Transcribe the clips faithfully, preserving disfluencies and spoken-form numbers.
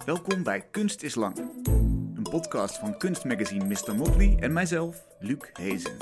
Welkom bij Kunst is Lang. Een podcast van kunstmagazine mister Motley en mijzelf, Luc Hezen.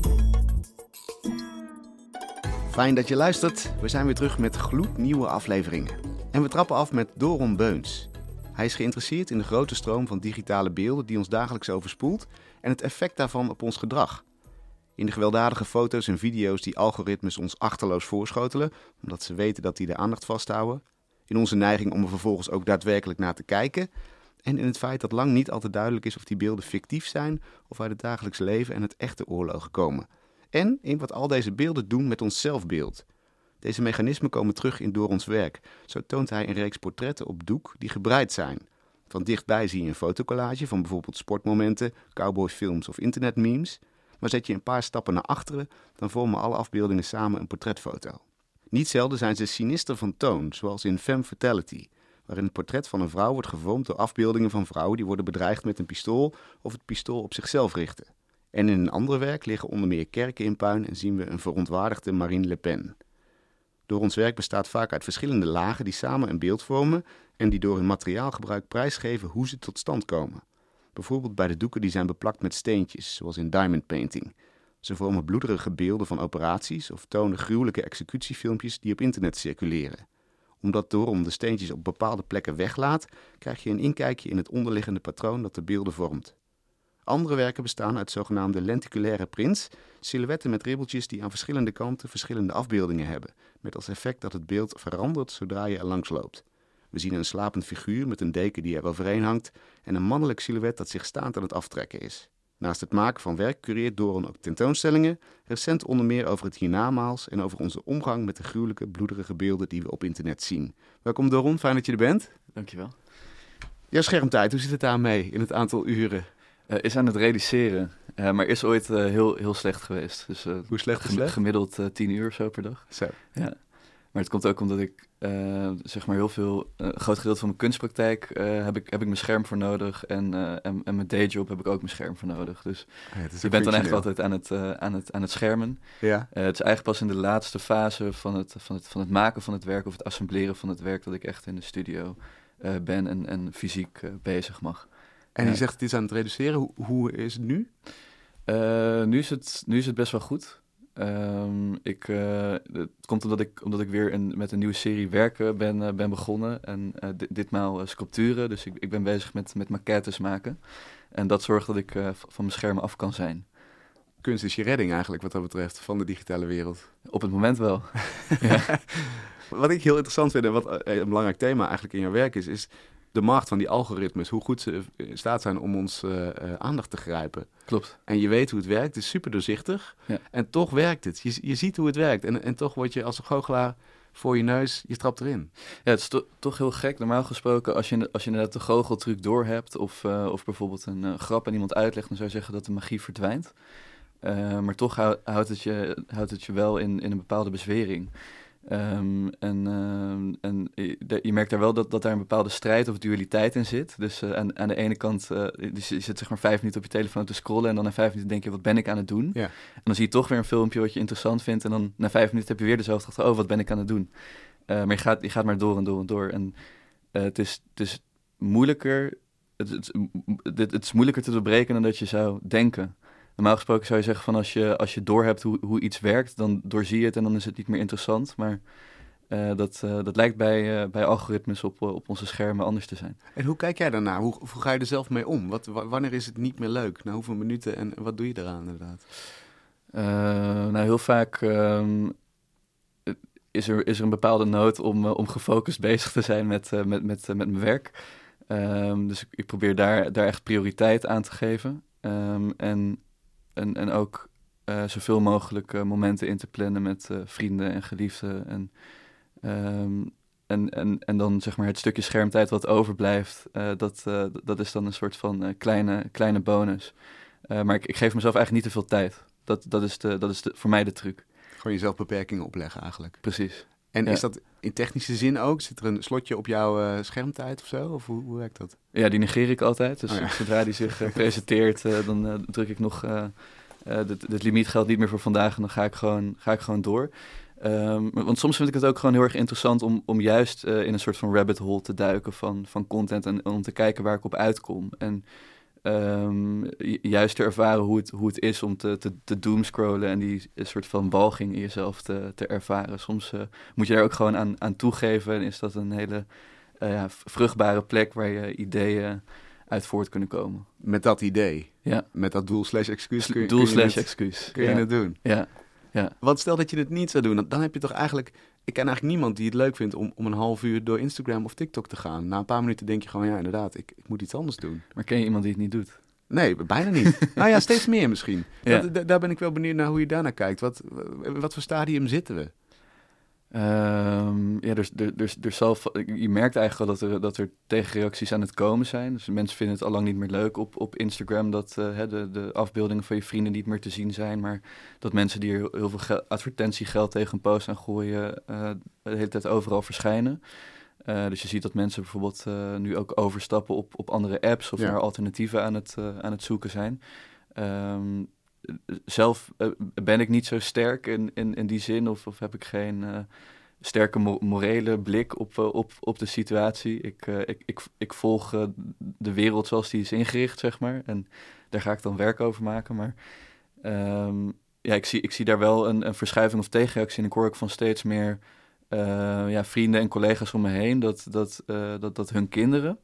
Fijn dat je luistert. We zijn weer terug met gloednieuwe afleveringen. En we trappen af met Doron Beuns. Hij is geïnteresseerd in de grote stroom van digitale beelden die ons dagelijks overspoelt en het effect daarvan op ons gedrag. In de gewelddadige foto's en video's die algoritmes ons achterloos voorschotelen, omdat ze weten dat die de aandacht vasthouden. In onze neiging om er vervolgens ook daadwerkelijk naar te kijken. En in het feit dat lang niet altijd duidelijk is of die beelden fictief zijn of uit het dagelijks leven en het echte oorlogen komen. En in wat al deze beelden doen met ons zelfbeeld. Deze mechanismen komen terug in Dorons werk. Zo toont hij een reeks portretten op doek die gebreid zijn. Van dichtbij zie je een fotocollage van bijvoorbeeld sportmomenten, cowboyfilms of internetmemes. Maar zet je een paar stappen naar achteren, dan vormen alle afbeeldingen samen een portretfoto. Niet zelden zijn ze sinister van toon, zoals in Femme Fatality, waarin het portret van een vrouw wordt gevormd door afbeeldingen van vrouwen die worden bedreigd met een pistool of het pistool op zichzelf richten. En in een ander werk liggen onder meer kerken in puin en zien we een verontwaardigde Marine Le Pen. Dorons werk bestaat vaak uit verschillende lagen die samen een beeld vormen en die door hun materiaalgebruik prijsgeven hoe ze tot stand komen. Bijvoorbeeld bij de doeken die zijn beplakt met steentjes, zoals in diamond painting. Ze vormen bloederige beelden van operaties of tonen gruwelijke executiefilmpjes die op internet circuleren. Omdat Doron de steentjes op bepaalde plekken weglaat, krijg je een inkijkje in het onderliggende patroon dat de beelden vormt. Andere werken bestaan uit zogenaamde lenticulaire prints, silhouetten met ribbeltjes die aan verschillende kanten verschillende afbeeldingen hebben, met als effect dat het beeld verandert zodra je er langs loopt. We zien een slapend figuur met een deken die er overheen hangt en een mannelijk silhouet dat zich staand aan het aftrekken is. Naast het maken van werk cureert Doron ook tentoonstellingen, recent onder meer over het hiernamaals en over onze omgang met de gruwelijke, bloederige beelden die we op internet zien. Welkom Doron, fijn dat je er bent. Dankjewel. Jouw schermtijd, hoe zit het daarmee in het aantal uren? Uh, is aan het reduceren, uh, maar is ooit uh, heel, heel slecht geweest. Dus, uh, hoe slecht is gem- slecht? Gemiddeld uh, tien uur of zo per dag. Zo. Ja. Maar het komt ook omdat ik uh, zeg maar heel veel, uh, een groot gedeelte van mijn kunstpraktijk uh, heb, ik, heb ik mijn scherm voor nodig. En, uh, en, en mijn dayjob heb ik ook mijn scherm voor nodig. Dus Ja, het is je bent dan echt altijd aan het, uh, aan het, aan het schermen. Ja. Uh, het is eigenlijk pas in de laatste fase van het, van, het, van het maken van het werk of het assembleren van het werk dat ik echt in de studio uh, ben en, en fysiek uh, bezig mag. En Ja. je zegt het is aan het reduceren. Hoe, hoe is het nu? Uh, nu, is het, nu is het best wel goed. Um, ik, uh, het komt omdat ik, omdat ik weer een, met een nieuwe serie werken ben, uh, ben begonnen. En uh, dit, ditmaal uh, sculpturen. Dus ik, ik ben bezig met, met maquettes maken. En dat zorgt dat ik uh, van mijn schermen af kan zijn. Kunst is je redding eigenlijk wat dat betreft van de digitale wereld. Op het moment wel. Ja. Wat ik heel interessant vind en wat een belangrijk thema eigenlijk in jouw werk is, is de macht van die algoritmes. Hoe goed ze in staat zijn om ons uh, uh, aandacht te grijpen. Klopt. En je weet hoe het werkt, het is super doorzichtig. Ja. En toch werkt het. Je, je ziet hoe het werkt. En, en toch word je als een goochelaar voor je neus, je trapt erin. Ja, het is to- toch heel gek. Normaal gesproken, als je, als je inderdaad de goocheltruc door hebt of, uh, of bijvoorbeeld een uh, grap aan iemand uitlegt, dan zou je zeggen dat de magie verdwijnt. Uh, maar toch hou, houdt, het je, houdt het je wel in, in een bepaalde bezwering. Um, en um, en je, je merkt daar wel dat, dat daar een bepaalde strijd of dualiteit in zit. Dus uh, aan, aan de ene kant, uh, dus je zit zeg maar vijf minuten op je telefoon te scrollen en dan na vijf minuten denk je, wat ben ik aan het doen? Ja. En dan zie je toch weer een filmpje wat je interessant vindt en dan na vijf minuten heb je weer dezelfde gedachte, oh, wat ben ik aan het doen? Uh, maar je gaat, je gaat maar door en door en door. En uh, het, is, het is moeilijker, het, het, het, het is moeilijker te doorbreken dan dat je zou denken. Normaal gesproken zou je zeggen van als je, als je doorhebt hoe, hoe iets werkt, dan doorzie je het en dan is het niet meer interessant. Maar uh, dat, uh, dat lijkt bij, uh, bij algoritmes op, uh, op onze schermen anders te zijn. En hoe kijk jij daarnaar? Hoe, hoe ga je er zelf mee om? Wat, w- wanneer is het niet meer leuk? Na hoeveel minuten en wat doe je eraan inderdaad? Uh, nou, heel vaak um, is, er, is er een bepaalde nood om, uh, om gefocust bezig te zijn met, uh, met, met, uh, met mijn werk. Um, dus ik, ik probeer daar, daar echt prioriteit aan te geven. Um, en En, en ook uh, zoveel mogelijk uh, momenten in te plannen met uh, vrienden en geliefden. En, um, en, en, en dan zeg maar het stukje schermtijd wat overblijft, uh, dat, uh, dat is dan een soort van uh, kleine, kleine bonus. Uh, maar ik, ik geef mezelf eigenlijk niet te veel tijd. Dat, dat is, de, dat is de, voor mij de truc. Gewoon jezelf beperkingen opleggen eigenlijk. Precies. En Ja. is dat in technische zin ook? Zit er een slotje op jouw uh, schermtijd of zo? Of hoe, hoe werkt dat? Ja, die negeer ik altijd. Dus oh ja. zodra die zich uh, presenteert, uh, dan uh, druk ik nog... Uh, uh, het limiet geldt niet meer voor vandaag en dan ga ik gewoon, ga ik gewoon door. Um, want soms vind ik het ook gewoon heel erg interessant om, om juist uh, in een soort van rabbit hole te duiken van, van content en, en om te kijken waar ik op uitkom. En um, juist te ervaren hoe het, hoe het is om te, te, te doomscrollen en die soort van walging in jezelf te, te ervaren. Soms uh, moet je daar ook gewoon aan, aan toegeven en is dat een hele uh, ja, vruchtbare plek waar je ideeën uit voort kunnen komen. Met dat idee? Ja. Met dat doel slash excuus? Kun je, doel kun je slash het, excuus. Kun je ja. het doen? Ja. Ja. Want stel dat je het niet zou doen, dan heb je toch eigenlijk... Ik ken eigenlijk niemand die het leuk vindt om, om een half uur door Instagram of TikTok te gaan. Na een paar minuten denk je gewoon, ja inderdaad, ik, ik moet iets anders doen. Maar ken je iemand die het niet doet? Nee, bijna niet. Nou ja, steeds meer misschien. Ja. Dat, d- daar ben ik wel benieuwd naar hoe je daarnaar kijkt. Wat, wat voor stadium zitten we? Um, ja, dus, dus, dus, dus zal, je merkt eigenlijk al dat er, dat er tegenreacties aan het komen zijn. Dus mensen vinden het al lang niet meer leuk op, op Instagram dat uh, hè, de, de afbeeldingen van je vrienden niet meer te zien zijn. Maar dat mensen die er heel veel gel- advertentiegeld tegen een post aan gooien, uh, de hele tijd overal verschijnen. Uh, dus je ziet dat mensen bijvoorbeeld uh, nu ook overstappen op, op andere apps of ja. naar alternatieven aan het, uh, aan het zoeken zijn. Um, Zelf uh, ben ik niet zo sterk in, in, in die zin of, of heb ik geen uh, sterke mo- morele blik op, uh, op, op de situatie. Ik, uh, ik, ik, ik volg uh, de wereld zoals die is ingericht, zeg maar. En daar ga ik dan werk over maken. Maar um, ja, ik zie, ik zie daar wel een, een verschuiving of tegenreactie. En ik hoor ook van steeds meer uh, ja, vrienden en collega's om me heen dat, dat, uh, dat, dat hun kinderen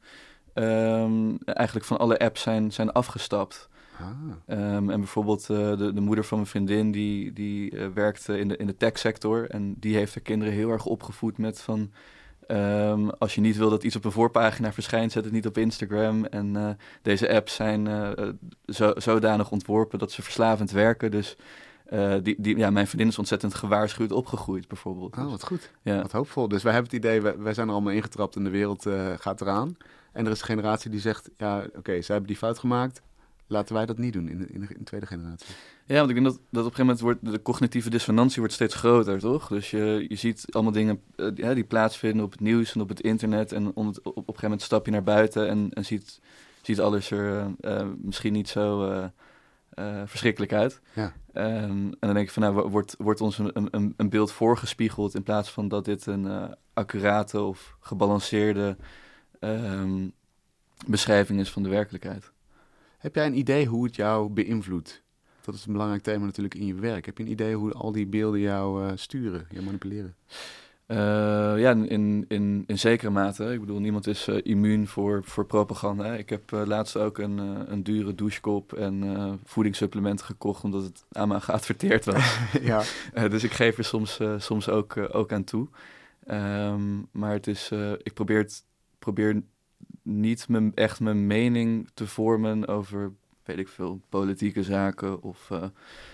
um, eigenlijk van alle apps zijn, zijn afgestapt. Ah. Um, en bijvoorbeeld uh, de, de moeder van mijn vriendin, die, die uh, werkt uh, in de, in de techsector. En die heeft haar kinderen heel erg opgevoed met van... Um, als je niet wil dat iets op een voorpagina verschijnt, zet het niet op Instagram. En uh, deze apps zijn uh, zo, zodanig ontworpen dat ze verslavend werken. Dus uh, die, die, ja, mijn vriendin is ontzettend gewaarschuwd opgegroeid, bijvoorbeeld. Oh, wat goed. Ja. Wat hoopvol. Dus wij hebben het idee, wij, wij zijn er allemaal ingetrapt en de wereld uh, gaat eraan. En er is een generatie die zegt, ja, oké, okay, zij hebben die fout gemaakt. Laten wij dat niet doen in de, in de, in de tweede generatie. Ja, want ik denk dat, dat op een gegeven moment wordt de cognitieve dissonantie wordt steeds groter, toch? Dus je, je ziet allemaal dingen uh, die, die plaatsvinden op het nieuws en op het internet. En op, op, op een gegeven moment stap je naar buiten en, en ziet, ziet alles er uh, uh, misschien niet zo uh, uh, verschrikkelijk uit. Ja. Um, en dan denk ik van, nou, wordt, wordt ons een, een, een beeld voorgespiegeld in plaats van dat dit een uh, accurate of gebalanceerde um, beschrijving is van de werkelijkheid. Heb jij een idee hoe het jou beïnvloedt? Dat is een belangrijk thema natuurlijk in je werk. Heb je een idee hoe al die beelden jou uh, sturen, jou manipuleren? Uh, ja, in, in, in zekere mate. Ik bedoel, niemand is uh, immuun voor, voor propaganda. Ik heb uh, laatst ook een, uh, een dure douchekop en uh, voedingssupplementen gekocht, omdat het aan me geadverteerd was. Ja. uh, dus ik geef er soms, uh, soms ook, uh, ook aan toe. Um, maar het is, uh, ik probeer, het, probeer niet mijn, echt mijn mening te vormen over, weet ik veel, politieke zaken of, uh,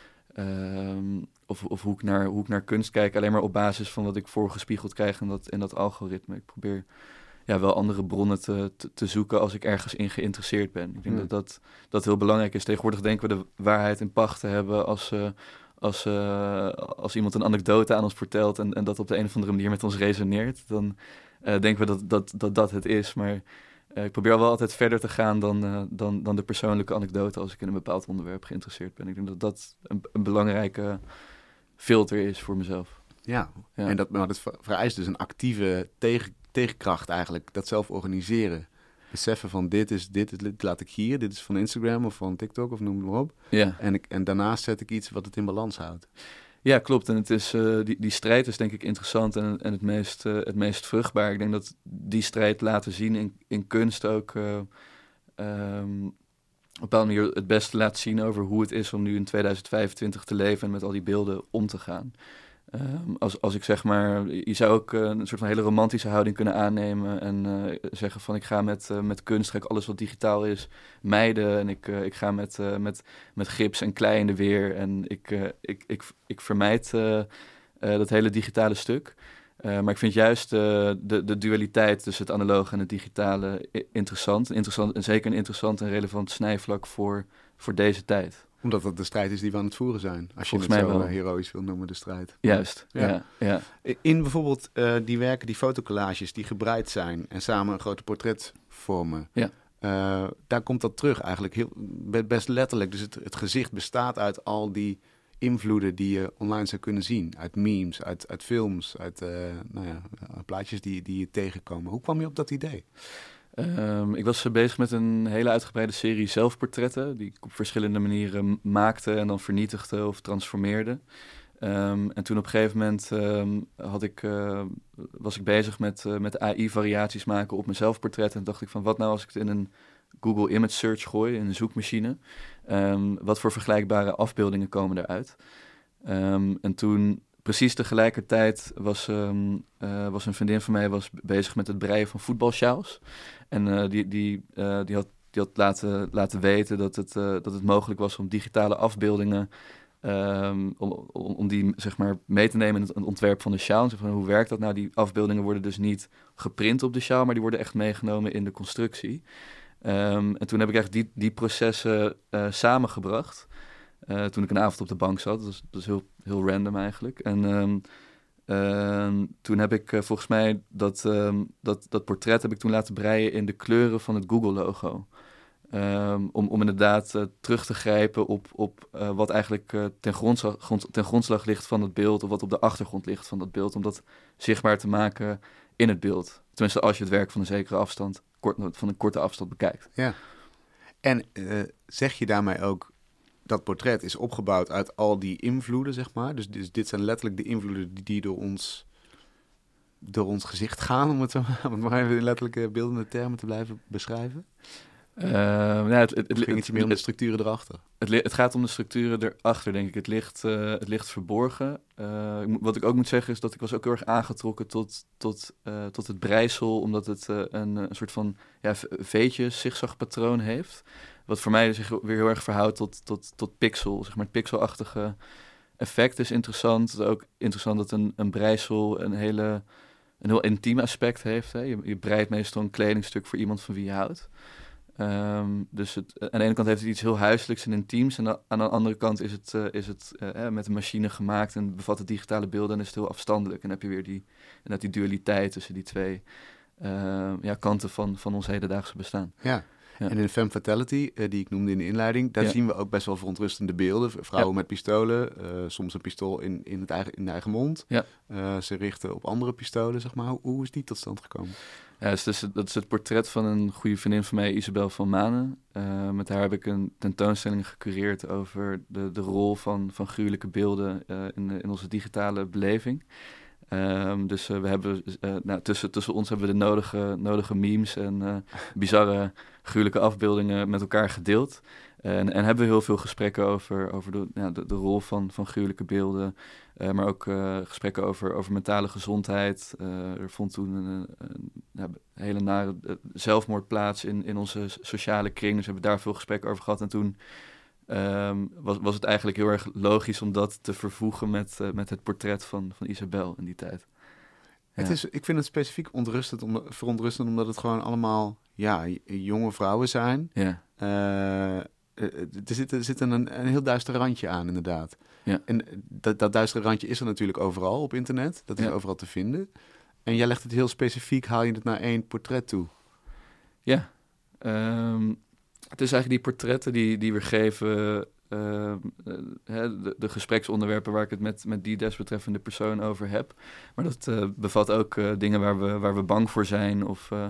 um, of, of hoe, ik naar, hoe ik naar kunst kijk. Alleen maar op basis van wat ik voorgespiegeld krijg in dat, in dat algoritme. Ik probeer ja, wel andere bronnen te, te, te zoeken als ik ergens in geïnteresseerd ben. Ik denk hmm. dat, dat dat heel belangrijk is. Tegenwoordig denken we de waarheid in pacht te hebben als... Uh, Als, uh, als iemand een anekdote aan ons vertelt en, en dat op de een of andere manier met ons resoneert, dan uh, denken we dat dat, dat dat het is. Maar uh, ik probeer wel altijd verder te gaan dan, uh, dan, dan de persoonlijke anekdote als ik in een bepaald onderwerp geïnteresseerd ben. Ik denk dat dat een, een belangrijke filter is voor mezelf. Ja, ja. En dat, maar dat vereist dus een actieve tegen, tegenkracht eigenlijk, dat zelf organiseren. Beseffen van dit is, dit is, dit laat ik hier, dit is van Instagram of van TikTok of noem het maar op. Ja. En, ik, en daarnaast zet ik iets wat het in balans houdt. Ja, klopt. En het is, uh, die, die strijd is denk ik interessant en, en het, meest, uh, het meest vruchtbaar. Ik denk dat die strijd laten zien in, in kunst ook uh, um, op een bepaalde manier het beste laat zien over hoe het is om nu in tweeduizend vijfentwintig te leven en met al die beelden om te gaan. Um, als, als ik zeg maar, je zou ook uh, een soort van hele romantische houding kunnen aannemen en uh, zeggen van ik ga met, uh, met kunst, ga ik alles wat digitaal is mijden en ik, uh, ik ga met, uh, met, met gips en klei in de weer en ik, uh, ik, ik, ik vermijd uh, uh, dat hele digitale stuk. Uh, maar ik vind juist uh, de, de dualiteit tussen het analoge en het digitale interessant. interessant en zeker een interessant en relevant snijvlak voor, voor deze tijd. Omdat dat de strijd is die we aan het voeren zijn. Als Volgens je het mij zo wel. heroïs wil noemen, de strijd. Juist, ja. ja, ja. In bijvoorbeeld uh, die werken, die fotocollages die gebreid zijn en samen een grote portret vormen. Ja. Uh, daar komt dat terug eigenlijk heel, best letterlijk. Dus het, het gezicht bestaat uit al die invloeden die je online zou kunnen zien. Uit memes, uit, uit films, uit uh, nou ja, plaatjes die, die je tegenkomen. Hoe kwam je op dat idee? Um, ik was bezig met een hele uitgebreide serie zelfportretten... die ik op verschillende manieren maakte en dan vernietigde of transformeerde. Um, en toen op een gegeven moment um, had ik, uh, was ik bezig met, uh, met A I-variaties maken op mijn zelfportret. En dacht ik van, wat nou als ik het in een Google Image Search gooi, in een zoekmachine? Um, wat voor vergelijkbare afbeeldingen komen eruit? Um, en toen, precies tegelijkertijd, was, um, uh, was een vriendin van mij was bezig met het breien van voetbalsjaals. En uh, die, die, uh, die had, die had laten, laten weten dat het, uh, dat het mogelijk was om digitale afbeeldingen... Um, om, om, om die zeg maar mee te nemen in het ontwerp van de sjaal. Zeg maar, hoe werkt dat nou? Die afbeeldingen worden dus niet geprint op de sjaal, maar die worden echt meegenomen in de constructie. Um, en toen heb ik eigenlijk die, die processen uh, samengebracht. Uh, toen ik een avond op de bank zat. Dat is, dat is heel, heel random eigenlijk. En um, uh, toen heb ik uh, volgens mij dat, um, dat, dat portret heb ik toen laten breien in de kleuren van het Google-logo. Um, om, om inderdaad uh, terug te grijpen op, op uh, wat eigenlijk uh, ten, grondslag, grond, ten grondslag ligt van het beeld... of wat op de achtergrond ligt van dat beeld... om dat zichtbaar te maken in het beeld. Tenminste, als je het werk van een zekere afstand... Kort, van een korte afstand bekijkt. Ja. En uh, zeg je daarmee ook... dat portret is opgebouwd uit al die invloeden, zeg maar? Dus, dus dit zijn letterlijk de invloeden die, die door ons... door ons gezicht gaan... om het, om het maar even in letterlijke beeldende termen te blijven beschrijven... Uh, ja, het, het, het, ging het meer om de structuren erachter? Het, het, het gaat om de structuren erachter, denk ik. Het ligt, uh, het ligt verborgen. Uh, wat ik ook moet zeggen is dat ik was ook heel erg aangetrokken tot, tot, uh, tot het breisel... omdat het uh, een, een soort van ja, veetje, zigzagpatroon heeft. Wat voor mij zich weer heel erg verhoudt tot, tot, tot pixel. Zeg maar het pixelachtige effect is interessant. Het is ook interessant dat een, een breisel een, hele, een heel intiem aspect heeft. Hè. Je, je breidt meestal een kledingstuk voor iemand van wie je houdt. Um, dus het, aan de ene kant heeft het iets heel huiselijks en intiems... en aan de andere kant is het, uh, is het uh, met een machine gemaakt... en bevat het digitale beelden en is het heel afstandelijk. En dan heb je weer die, die dualiteit tussen die twee uh, ja, kanten van, van ons hedendaagse bestaan. Ja. Ja. En in Femme Fatality, uh, die ik noemde in de inleiding... daar ja. zien we ook best wel verontrustende beelden. Vrouwen ja. met pistolen, uh, soms een pistool in, in, het eigen, in de eigen mond. Ja. Uh, ze richten op andere pistolen, zeg maar. Hoe, hoe is die tot stand gekomen? Ja, dus dat, is, dat is het portret van een goede vriendin van mij, Isabel van Manen. Uh, met haar heb ik een tentoonstelling gecureerd over de, de rol van, van gruwelijke beelden uh, in, in onze digitale beleving. Um, dus uh, we hebben uh, nou, tussen, tussen ons hebben we de nodige, nodige memes en uh, bizarre gruwelijke afbeeldingen met elkaar gedeeld. En, en hebben we heel veel gesprekken over, over de, ja, de, de rol van, van gruwelijke beelden. Uh, maar ook uh, gesprekken over, over mentale gezondheid. Uh, er vond toen een, een, een ja, hele nare zelfmoord plaats in, in onze sociale kring. Dus we hebben daar veel gesprekken over gehad. En toen um, was, was het eigenlijk heel erg logisch om dat te vervoegen met, uh, met het portret van, van Isabel in die tijd. Het Ja. is, ik vind het specifiek ontrustend om, verontrustend omdat het gewoon allemaal ja, jonge vrouwen zijn. Ja. Uh, er zit, er zit een, een heel duister randje aan, inderdaad. Ja. En dat, dat duistere randje is er natuurlijk overal op internet. Dat is Ja. overal te vinden. En jij legt het heel specifiek, haal je het naar één portret toe. Ja. Um, het is eigenlijk die portretten die, die we geven... Uh, uh, de, de gespreksonderwerpen waar ik het met, met die desbetreffende persoon over heb. Maar dat uh, bevat ook uh, dingen waar we, waar we bang voor zijn... of uh,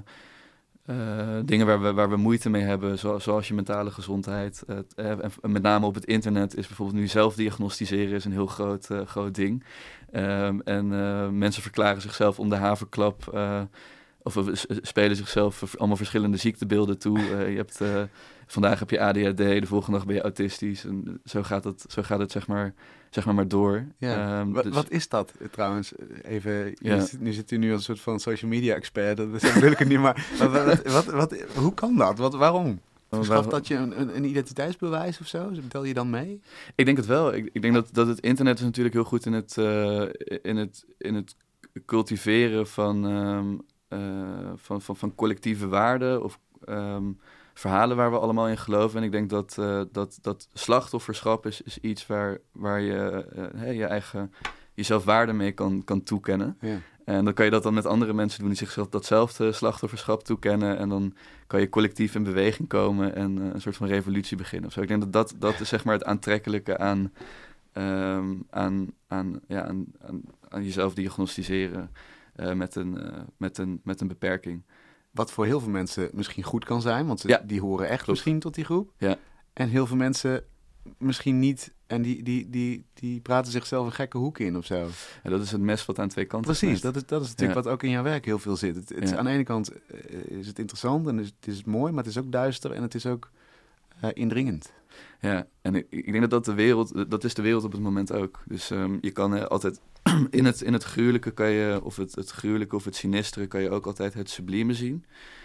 uh, dingen waar we, waar we moeite mee hebben, zo, zoals je mentale gezondheid. Uh, en, en met name op het internet is bijvoorbeeld nu zelfdiagnosticeren is een heel groot, uh, groot ding. Um, en uh, mensen verklaren zichzelf om de haverklap... Uh, of uh, spelen zichzelf allemaal verschillende ziektebeelden toe. Uh, je hebt... Uh, Vandaag heb je A D H D, de volgende dag ben je autistisch. En zo gaat het, zo gaat het zeg, maar, zeg maar maar door. Ja. Um, wat, dus... wat is dat trouwens? Even, ja. nu, nu zit u nu als een soort van social media expert. Dat bedoel ik het niet, maar wat, wat, wat, wat, hoe kan dat? Wat, waarom? Verschaft dat je een, een, een identiteitsbewijs of zo? Tel je dan mee? Ik denk het wel. Ik, ik denk dat, dat het internet is natuurlijk heel goed in het, uh, in het, in het cultiveren van, um, uh, van, van, van collectieve waarden of... Um, verhalen waar we allemaal in geloven. En ik denk dat, uh, dat, dat slachtofferschap is, is iets waar, waar je uh, hey, je eigen jezelf waarde mee kan, kan toekennen. Ja. En dan kan je dat dan met andere mensen doen die zichzelf datzelfde slachtofferschap toekennen. En dan kan je collectief in beweging komen en uh, een soort van revolutie beginnen. Of zo. Ik denk dat dat, dat is zeg maar het aantrekkelijke aan, um, aan, aan, ja, aan, aan, aan jezelf diagnosticeren uh, met, een, uh, met, een, met een beperking. Wat voor heel veel mensen misschien goed kan zijn, want ze, ja, die horen echt klopt. misschien tot die groep. Ja. En heel veel mensen misschien niet en die, die, die, die praten zichzelf een gekke hoek in of zo. Ja, dat is het mes wat aan twee kanten Precies, dat is, dat is natuurlijk ja. wat ook in jouw werk heel veel zit. Het, het ja. is, aan de ene kant uh, is het interessant en is, het is mooi, maar het is ook duister en het is ook uh, indringend. Ja, en ik, ik denk dat dat de wereld, dat is de wereld op het moment ook. Dus um, je kan uh, altijd in het, in het gruwelijke kan je, of het, het gruwelijke of het sinistere kan je ook altijd het sublieme zien.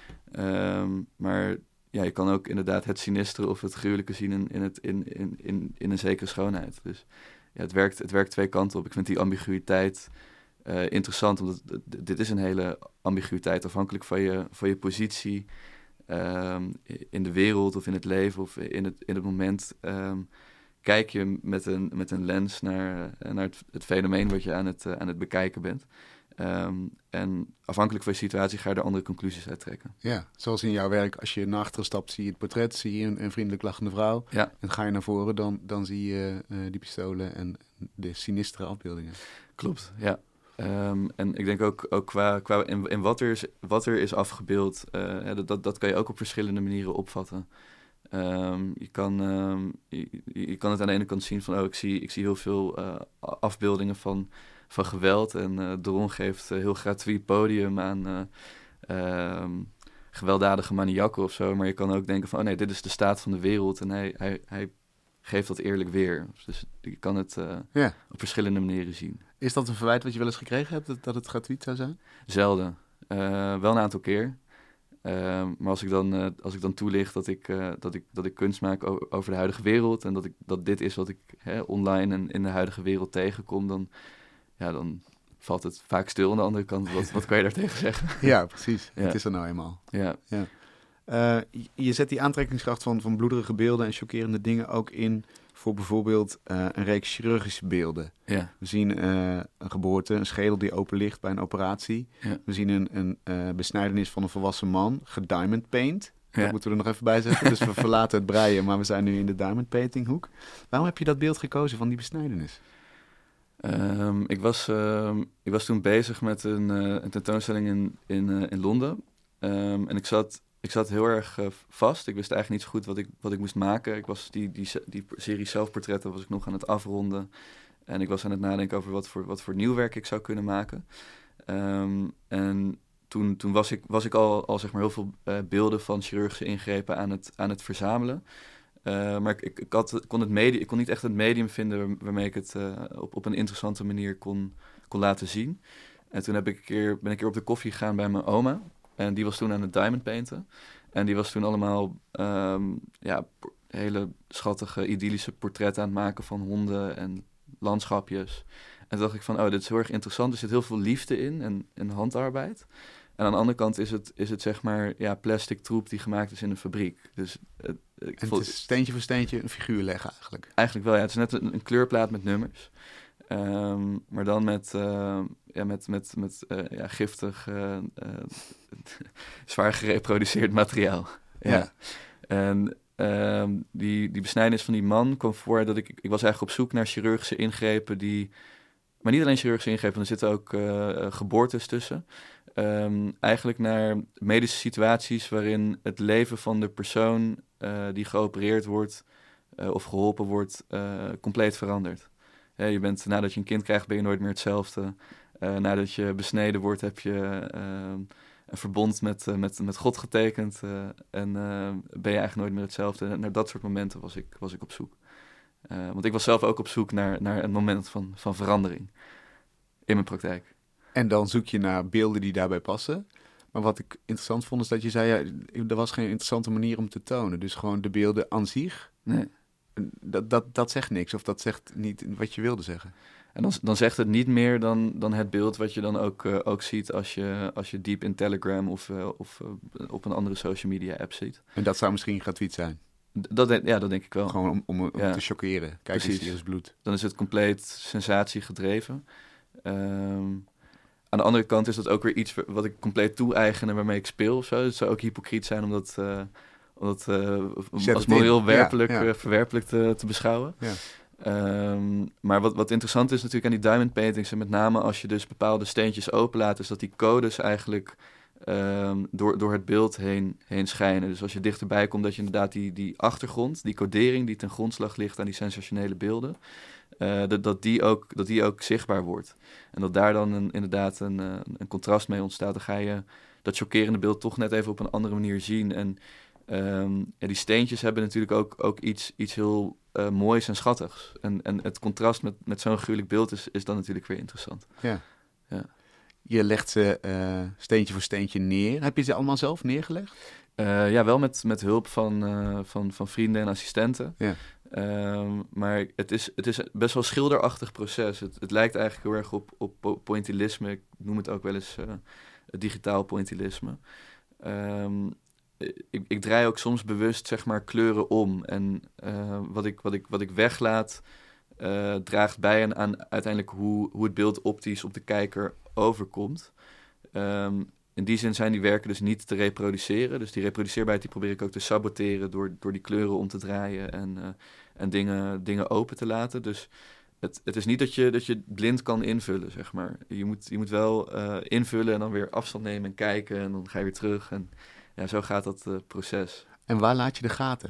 Um, maar ja, je kan ook inderdaad het sinistere of het gruwelijke zien in, in, het, in, in, in, in een zekere schoonheid. Dus ja, het werkt, het werkt twee kanten op. Ik vind die ambiguïteit uh, interessant, omdat d- dit is een hele ambiguïteit afhankelijk van je, van je positie um, in de wereld of in het leven of in het, in het moment. Um, kijk je met een, met een lens naar, uh, naar het, het fenomeen wat je aan het, uh, aan het bekijken bent. Um, en afhankelijk van je situatie ga je er andere conclusies uit trekken. Ja, zoals in jouw werk, als je naar achteren stapt, zie je het portret, zie je een, een vriendelijk lachende vrouw. Ja. En ga je naar voren, dan, dan zie je uh, die pistolen en de sinistere afbeeldingen. Klopt, ja. Um, en ik denk ook, ook qua, qua in, in wat, er is, wat er is afgebeeld, uh, dat, dat, dat kan je ook op verschillende manieren opvatten. Um, je, kan, um, je, je kan het aan de ene kant zien van, oh, ik zie, ik zie heel veel uh, afbeeldingen van... van geweld. En uh, Doron geeft uh, heel gratuit podium aan uh, uh, gewelddadige maniakken of zo. Maar je kan ook denken van, oh nee, dit is de staat van de wereld. En hij, hij, hij geeft dat eerlijk weer. Dus je kan het uh, ja. op verschillende manieren zien. Is dat een verwijt wat je wel eens gekregen hebt, dat, dat het gratuit zou zijn? Zelden. Uh, wel een aantal keer. Uh, maar als ik dan, uh, als ik dan toelicht dat ik, uh, dat, ik, dat ik kunst maak o- over de huidige wereld... en dat, ik, dat dit is wat ik hè, online en in de huidige wereld tegenkom... dan ja, dan valt het vaak stil aan de andere kant. Wat, wat kan je daar tegen zeggen? Ja, precies. Ja. Het is er nou eenmaal. Ja. Ja. Uh, je zet die aantrekkingskracht van, van bloederige beelden en chockerende dingen ook in voor bijvoorbeeld uh, een reeks chirurgische beelden. Ja. We zien uh, een geboorte, een schedel die open ligt bij een operatie. Ja. We zien een, een uh, besnijdenis van een volwassen man, gediamond paint. Dat ja. moeten we er nog even bij zeggen. Dus we verlaten het breien, maar we zijn nu in de diamond painting hoek. Waarom heb je dat beeld gekozen van die besnijdenis? Um, ik, was, uh, ik was toen bezig met een, uh, een tentoonstelling in, in, uh, in Londen. Um, en ik zat, ik zat heel erg uh, vast. Ik wist eigenlijk niet zo goed wat ik, wat ik moest maken. Ik was die, die, die serie zelfportretten was ik nog aan het afronden. En ik was aan het nadenken over wat voor, wat voor nieuw werk ik zou kunnen maken. Um, en toen, toen was ik, was ik al, al zeg maar heel veel uh, beelden van chirurgische ingrepen aan het, aan het verzamelen. Uh, maar ik, ik, had, kon het medium, ik kon niet echt het medium vinden waarmee ik het uh, op, op een interessante manier kon, kon laten zien. En toen heb ik een keer, ben ik een keer op de koffie gegaan bij mijn oma. En die was toen aan het diamond painten. En die was toen allemaal um, ja, hele schattige, idyllische portretten aan het maken van honden en landschapjes. En toen dacht ik van, oh, dit is heel erg interessant. Er zit heel veel liefde in en, en handarbeid. En aan de andere kant is het, is het zeg maar ja, plastic troep die gemaakt is in een fabriek. Dus uh, ik en vond, het is steentje voor steentje een figuur leggen eigenlijk. Eigenlijk wel, ja. Het is net een, een kleurplaat met nummers. Um, maar dan met, uh, ja, met, met, met uh, ja, giftig, uh, uh, zwaar gereproduceerd materiaal. Ja. ja. En um, die, die besnijdenis van die man kwam voor dat ik... Ik was eigenlijk op zoek naar chirurgische ingrepen die... Maar niet alleen chirurgische ingrepen, er zitten ook uh, geboortes tussen. Um, eigenlijk naar medische situaties waarin het leven van de persoon uh, die geopereerd wordt uh, of geholpen wordt, uh, compleet verandert. Ja, je bent, nadat je een kind krijgt, ben je nooit meer hetzelfde. Uh, nadat je besneden wordt, heb je uh, een verbond met, uh, met, met God getekend. Uh, en uh, ben je eigenlijk nooit meer hetzelfde. En naar dat soort momenten was ik, was ik op zoek. Uh, want ik was zelf ook op zoek naar, naar een moment van, van verandering in mijn praktijk. En dan zoek je naar beelden die daarbij passen. Maar wat ik interessant vond is dat je zei, ja, er was geen interessante manier om te tonen. Dus gewoon de beelden aan zich, nee. dat, dat, dat zegt niks of dat zegt niet wat je wilde zeggen. En dan, dan zegt het niet meer dan, dan het beeld wat je dan ook, uh, ook ziet als je, als je diep in Telegram of, uh, of uh, op een andere social media app ziet. En dat zou misschien gratuit zijn? Dat, ja, dat denk ik wel. Gewoon om, om, om ja. te chockeren. Kijk eens, hier is bloed. Dan is het compleet sensatie gedreven. Um, aan de andere kant is dat ook weer iets wat ik compleet toe-eigen en waarmee ik speel of zo. Het zou ook hypocriet zijn om dat, uh, om dat uh, als moreel werpelijk, ja, ja. Uh, verwerpelijk te, te beschouwen. Um, maar wat, wat interessant is natuurlijk aan die diamond paintings, en met name als je dus bepaalde steentjes openlaat, is dat die codes eigenlijk um, door, door het beeld heen, heen schijnen. Dus als je dichterbij komt, dat je inderdaad die, die achtergrond, die codering die ten grondslag ligt aan die sensationele beelden, uh, dat, dat, die ook, dat die ook zichtbaar wordt. En dat daar dan een, inderdaad een, uh, een contrast mee ontstaat. Dan ga je dat chockerende beeld toch net even op een andere manier zien. En um, ja, die steentjes hebben natuurlijk ook, ook iets, iets heel uh, moois en schattigs. En, en het contrast met, met zo'n gruwelijk beeld is, is dan natuurlijk weer interessant. Ja. Ja. Je legt ze uh, steentje voor steentje neer. Heb je ze allemaal zelf neergelegd? Uh, ja, wel met, met hulp van, uh, van, van vrienden en assistenten. Ja. Um, maar het is, het is best wel schilderachtig proces. Het, het lijkt eigenlijk heel erg op, op pointillisme. Ik noem het ook wel eens uh, digitaal pointillisme. Um, ik, ik draai ook soms bewust, zeg maar, kleuren om. En uh, wat, ik, wat, ik, wat ik weglaat, uh, draagt bij aan, aan uiteindelijk hoe, hoe het beeld optisch op de kijker overkomt. Um, in die zin zijn die werken dus niet te reproduceren. Dus die reproduceerbaarheid die probeer ik ook te saboteren door, door die kleuren om te draaien en, uh, en dingen, dingen open te laten. Dus het, het is niet dat je, dat je blind kan invullen, zeg maar. Je moet, je moet wel uh, invullen en dan weer afstand nemen en kijken en dan ga je weer terug. En ja, zo gaat dat uh, proces. En waar laat je de gaten?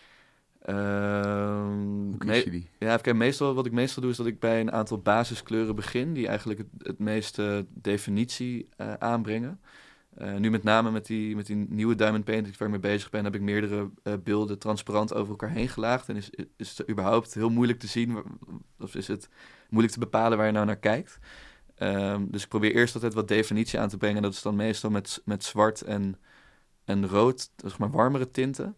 Uh, Hoe kies je die? Ja, kijk, meestal, wat ik meestal doe is dat ik bij een aantal basiskleuren begin die eigenlijk het, het meeste definitie uh, aanbrengen. Uh, nu met name met die, met die nieuwe diamond painting waar ik mee bezig ben, heb ik meerdere uh, beelden transparant over elkaar heen gelaagd. En is, is het überhaupt heel moeilijk te zien, of is het moeilijk te bepalen waar je nou naar kijkt. Um, dus ik probeer eerst altijd wat definitie aan te brengen. Dat is dan meestal met, met zwart en, en rood, zeg maar warmere tinten.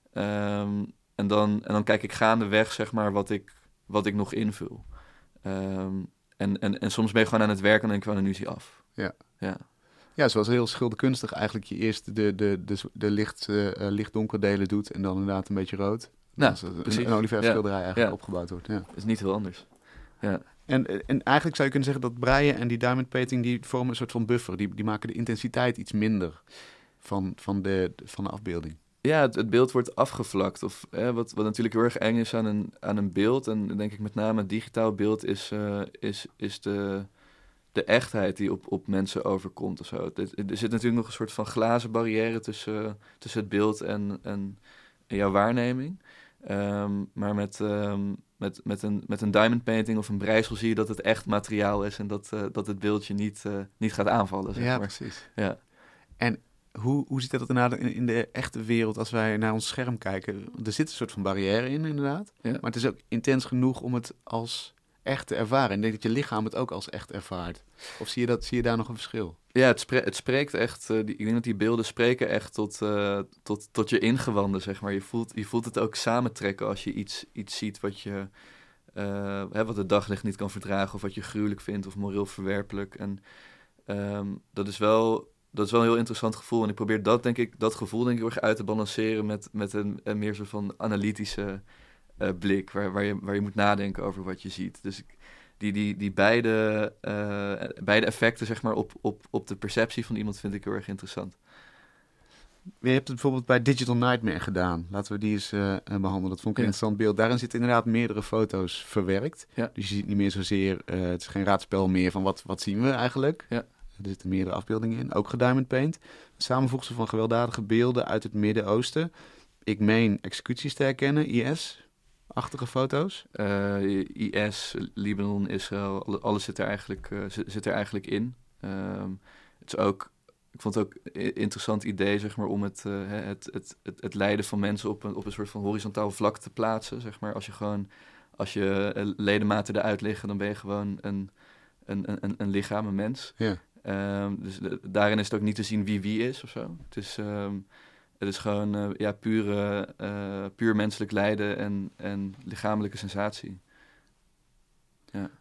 Um, En dan, en dan kijk ik gaandeweg, zeg maar, wat ik, wat ik nog invul. Um, en, en, en soms ben je gewoon aan het werken en dan denk ik, well, nu is hij af. Ja. Ja. Ja, zoals heel schilderkunstig eigenlijk je eerst de, de, de, de licht, uh, licht-donker delen doet en dan inderdaad een beetje rood. Nou, als een, precies. een olieverfschilderij ja. eigenlijk ja. opgebouwd wordt. Ja. Dat is niet heel anders. Ja. En, en eigenlijk zou je kunnen zeggen dat breien en die diamond painting, die vormen een soort van buffer. Die, die maken de intensiteit iets minder van, van, de, van de afbeelding. Ja, het, het beeld wordt afgevlakt. Of, hè, wat, wat natuurlijk heel erg eng is aan een, aan een beeld, en denk ik met name het digitaal beeld, is, uh, is, is de, de echtheid die op, op mensen overkomt. Of zo. Er, er zit natuurlijk nog een soort van glazen barrière tussen, tussen het beeld en, en, en jouw waarneming. Um, maar met, um, met, met, een, met een diamond painting of een breisel zie je dat het echt materiaal is en dat, uh, dat het beeldje niet, uh, niet gaat aanvallen. Zeg ja, maar. precies. Ja. En Hoe, hoe ziet dat er in, in de echte wereld als wij naar ons scherm kijken? Er zit een soort van barrière in, inderdaad. Ja. Maar het is ook intens genoeg om het als echt te ervaren. En ik denk dat je lichaam het ook als echt ervaart. Of zie je, dat, zie je daar nog een verschil? Ja, het, spre- het spreekt echt... Uh, die, ik denk dat die beelden spreken echt tot, uh, tot, tot je ingewanden, zeg maar. Je voelt, je voelt het ook samentrekken als je iets, iets ziet wat je... Uh, hè, wat het daglicht niet kan verdragen, of wat je gruwelijk vindt, of moreel verwerpelijk. En um, dat is wel... Dat is wel een heel interessant gevoel. En ik probeer dat, denk ik, dat gevoel denk ik heel erg uit te balanceren met, met een, een meer soort van analytische uh, blik. Waar, waar, je, waar je moet nadenken over wat je ziet. Dus ik, die, die, die beide, uh, beide effecten, zeg maar, op, op, op de perceptie van iemand vind ik heel erg interessant. Je hebt het bijvoorbeeld bij Digital Nightmare gedaan. Laten we die eens uh, behandelen. Dat vond ik een ja. interessant beeld. Daarin zitten inderdaad meerdere foto's verwerkt. Ja. Dus je ziet niet meer zozeer... Uh, het is geen raadspel meer van wat, wat zien we eigenlijk. Ja. Er zitten meerdere afbeeldingen in, ook gediamond paint. Samenvoegsel van gewelddadige beelden uit het Midden-Oosten. Ik meen executies te herkennen, I S-achtige foto's. Uh, I S, Libanon, Israël, alles zit er eigenlijk, uh, zit, zit er eigenlijk in. Um, het is ook, ik vond het ook een interessant idee, zeg maar, om het, uh, het, het, het, het lijden van mensen op een, op een soort van horizontaal vlak te plaatsen. Zeg maar. Als je gewoon, als je uh, ledematen eruit liggen, dan ben je gewoon een, een, een, een lichaam, een mens. Ja. Um, dus de, daarin is het ook niet te zien wie wie is of zo. Het is, um, het is gewoon uh, ja, pure, uh, puur menselijk lijden en, en lichamelijke sensatie. Ja.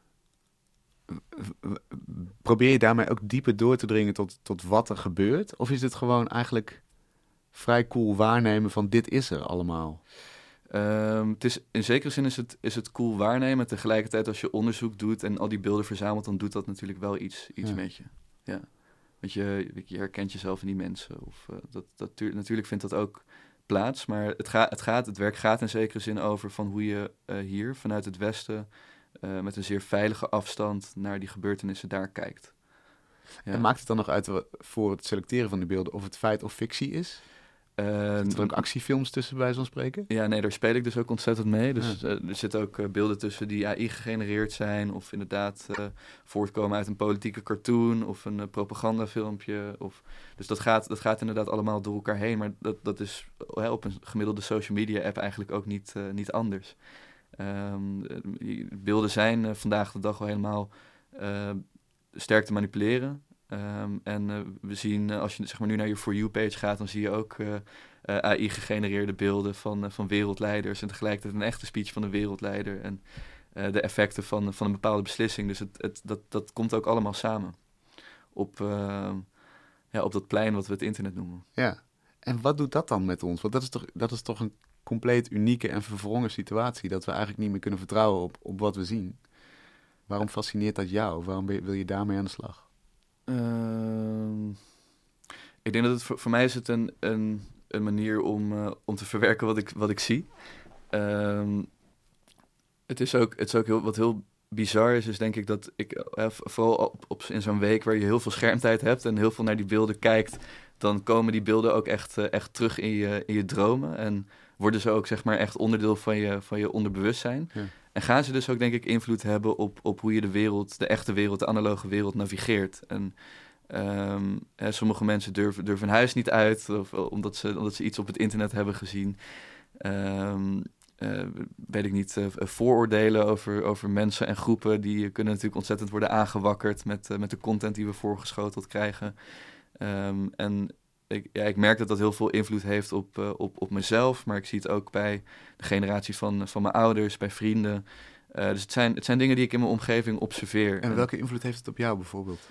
Probeer je daarmee ook dieper door te dringen tot, tot wat er gebeurt? Of is het gewoon eigenlijk vrij cool waarnemen van dit is er allemaal? Um, het is, in zekere zin is het, is het cool waarnemen. Tegelijkertijd als je onderzoek doet en al die beelden verzamelt, dan doet dat natuurlijk wel iets, iets ja. met je. Ja. Want je, je herkent jezelf in die mensen. Of, uh, dat, dat, natuurlijk vindt dat ook plaats. Maar het, ga, het, gaat, het werk gaat in zekere zin over van hoe je uh, hier vanuit het Westen uh, met een zeer veilige afstand naar die gebeurtenissen daar kijkt. Ja. En maakt het dan nog uit voor het selecteren van die beelden of het feit of fictie is? Uh, Zitten er ook actiefilms tussen, bij zo'n spreken? Ja, nee, daar speel ik dus ook ontzettend mee. Dus ja. uh, er zitten ook uh, beelden tussen die A I gegenereerd zijn, of inderdaad uh, voortkomen uit een politieke cartoon of een uh, propagandafilmpje. Of, dus dat gaat, dat gaat inderdaad allemaal door elkaar heen. Maar dat, dat is uh, op een gemiddelde social media app eigenlijk ook niet, uh, niet anders. Um, uh, beelden zijn uh, vandaag de dag wel helemaal uh, sterk te manipuleren. Um, en uh, we zien, uh, als je zeg maar, nu naar je For You-page gaat, dan zie je ook uh, uh, A I-gegenereerde beelden van, uh, van wereldleiders en tegelijkertijd een echte speech van een wereldleider en uh, de effecten van, van een bepaalde beslissing. Dus het, het, dat, dat komt ook allemaal samen op, uh, ja, op dat plein wat we het internet noemen. Ja, en wat doet dat dan met ons? Want dat is toch, dat is toch een compleet unieke en verwrongen situatie, dat we eigenlijk niet meer kunnen vertrouwen op, op wat we zien. Waarom fascineert dat jou? Waarom wil je daarmee aan de slag? Uh, ik denk dat het voor, voor mij is het een, een, een manier om, uh, om te verwerken wat ik, wat ik zie. Uh, het is ook, het is ook heel, wat heel bizar is, is denk ik dat ik, uh, vooral op, op, in zo'n week waar je heel veel schermtijd hebt en heel veel naar die beelden kijkt, dan komen die beelden ook echt, uh, echt terug in je, in je dromen en worden ze ook zeg maar echt onderdeel van je, van je onderbewustzijn. Ja. En gaan ze dus ook, denk ik, invloed hebben op, op hoe je de wereld, de echte wereld, de analoge wereld navigeert. En um, hè, sommige mensen durven, durven hun huis niet uit, of, omdat, ze, omdat ze iets op het internet hebben gezien. Um, uh, weet ik niet, uh, vooroordelen over, over mensen en groepen, die kunnen natuurlijk ontzettend worden aangewakkerd met, uh, met de content die we voorgeschoteld krijgen. Um, en Ik, ja, ik merk dat dat heel veel invloed heeft op, uh, op, op mezelf, maar ik zie het ook bij de generatie van, van mijn ouders, bij vrienden. Uh, dus het zijn, het zijn dingen die ik in mijn omgeving observeer. En welke invloed heeft het op jou bijvoorbeeld?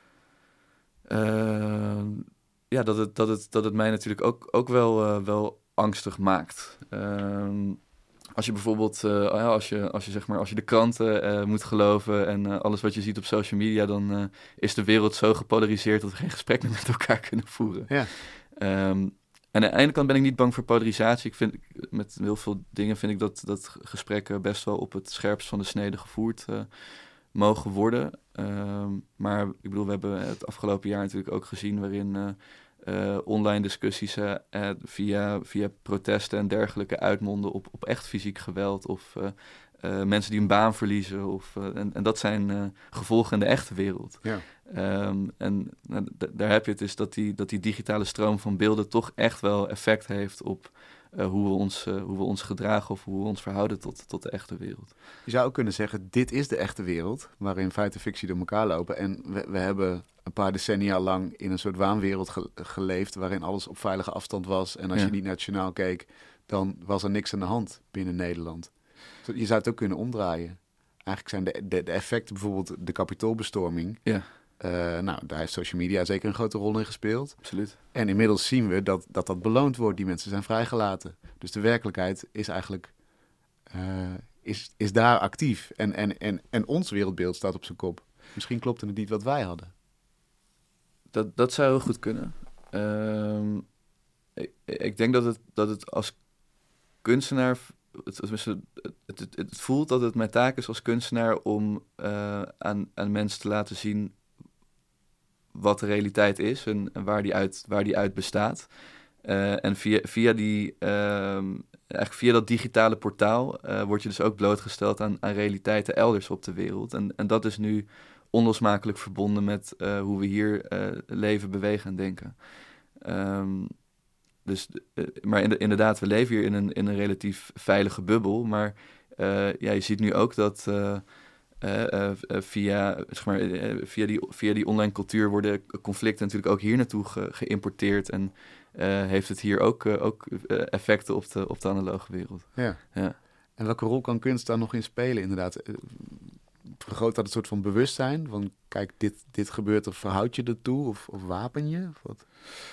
Uh, ja, dat het, dat, het, dat het mij natuurlijk ook, ook wel, uh, wel angstig maakt. Uh, als je bijvoorbeeld, uh, als je, als je, zeg maar, als je de kranten uh, moet geloven en uh, alles wat je ziet op social media, dan uh, is de wereld zo gepolariseerd dat we geen gesprek meer met elkaar kunnen voeren. Ja. Um, en aan de ene kant ben ik niet bang voor polarisatie. Ik vind, met heel veel dingen vind ik dat, dat gesprekken best wel op het scherpst van de snede gevoerd uh, mogen worden. Um, maar ik bedoel, we hebben het afgelopen jaar natuurlijk ook gezien waarin uh, uh, online discussies uh, uh, via, via protesten en dergelijke uitmonden op, op echt fysiek geweld of uh, uh, mensen die een baan verliezen. Of, uh, en, en dat zijn uh, gevolgen in de echte wereld. Ja. Um, en nou, d- daar heb je het dus dat die, dat die digitale stroom van beelden toch echt wel effect heeft op uh, hoe, we ons, uh, hoe we ons gedragen of hoe we ons verhouden tot, tot de echte wereld. Je zou ook kunnen zeggen, dit is de echte wereld, waarin feit en fictie door elkaar lopen. En we, we hebben een paar decennia lang in een soort waanwereld ge- geleefd, waarin alles op veilige afstand was. En als Ja. je niet naar het journaal keek, dan was er niks aan de hand binnen Nederland. Je zou het ook kunnen omdraaien. Eigenlijk zijn de, de, de effecten, bijvoorbeeld de kapitoolbestorming. Ja. Uh, nou, daar heeft social media zeker een grote rol in gespeeld. Absoluut. En inmiddels zien we dat dat, dat beloond wordt. Die mensen zijn vrijgelaten. Dus de werkelijkheid is eigenlijk uh, is, is daar actief. En, en, en, en ons wereldbeeld staat op zijn kop. Misschien klopte het niet wat wij hadden. Dat, dat zou heel goed kunnen. Um, ik, ik denk dat het, dat het als kunstenaar... Het, het, het, het, het voelt dat het mijn taak is als kunstenaar om uh, aan, aan mensen te laten zien wat de realiteit is en, en waar, die uit, waar die uit bestaat. Uh, en via, via, die, uh, eigenlijk via dat digitale portaal uh, word je dus ook blootgesteld aan, aan realiteiten elders op de wereld. En, en dat is nu onlosmakelijk verbonden met uh, hoe we hier uh, leven, bewegen en denken. Um, Dus, uh, maar in de, inderdaad, we leven hier in een, in een relatief veilige bubbel. Maar uh, ja, je ziet nu ook dat uh, uh, uh, via, zeg maar, uh, via, die, via die online cultuur worden conflicten natuurlijk ook hier naartoe ge, geïmporteerd. En uh, heeft het hier ook, uh, ook uh, effecten op de, op de analoge wereld. Ja. Ja. En welke rol kan kunst daar nog in spelen, inderdaad? Vergroot dat een soort van bewustzijn? Van kijk, dit, dit gebeurt of verhoud je ertoe? Of, of wapen je? Of wat?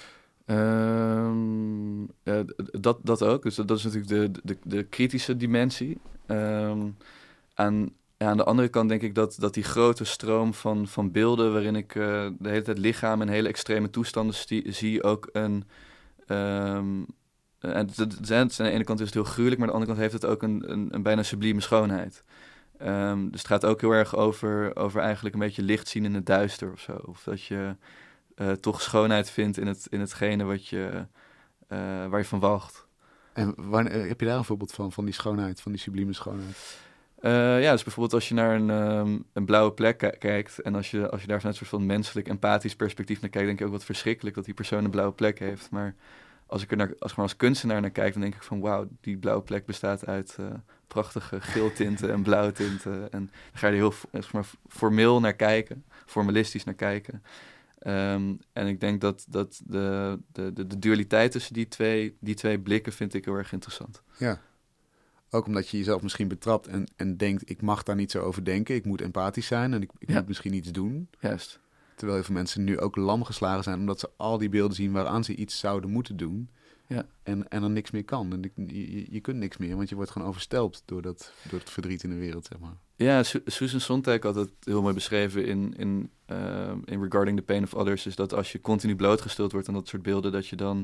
Um, uh, dat, dat ook. Dus dat, dat is natuurlijk de, de, de kritische dimensie. Um, aan, ja, aan de andere kant denk ik dat, dat die grote stroom van, van beelden... waarin ik uh, de hele tijd lichaam en hele extreme toestanden stie, zie... ook een, um, Uh, en het, het, het, aan de ene kant is het heel gruwelijk, maar aan de andere kant heeft het ook een, een, een bijna sublieme schoonheid. Um, dus het gaat ook heel erg over, over eigenlijk een beetje licht zien in het duister of zo. Of dat je uh, toch schoonheid vindt in, het, in hetgene wat je, uh, waar je van wacht. En wanneer, heb je daar een voorbeeld van, van die schoonheid, van die sublieme schoonheid? Uh, ja, dus bijvoorbeeld als je naar een, um, een blauwe plek k- kijkt... en als je, als je daar vanuit een soort van menselijk, empathisch perspectief naar kijkt... denk je ook wat verschrikkelijk dat die persoon een blauwe plek heeft. Maar als ik er naar, als, gewoon als kunstenaar naar kijk, dan denk ik van... wauw, die blauwe plek bestaat uit uh, prachtige geeltinten en blauwtinten. En dan ga je er heel zeg maar, formeel naar kijken, formalistisch naar kijken. Um, en ik denk dat, dat de, de, de, de dualiteit tussen die twee, die twee blikken vind ik heel erg interessant. Ja. Ook omdat je jezelf misschien betrapt en, en denkt, ik mag daar niet zo over denken. Ik moet empathisch zijn en ik, ik ja. moet misschien iets doen. Juist. Terwijl heel veel mensen nu ook lam geslagen zijn, omdat ze al die beelden zien waaraan ze iets zouden moeten doen. Ja. En, en dan niks meer kan. En je, je kunt niks meer, want je wordt gewoon overstelpt door, dat, door het verdriet in de wereld, zeg maar. Ja, Su- Susan Sontag had het heel mooi beschreven in, in, uh, in Regarding the Pain of Others. Is dat als je continu blootgesteld wordt aan dat soort beelden, dat je dan...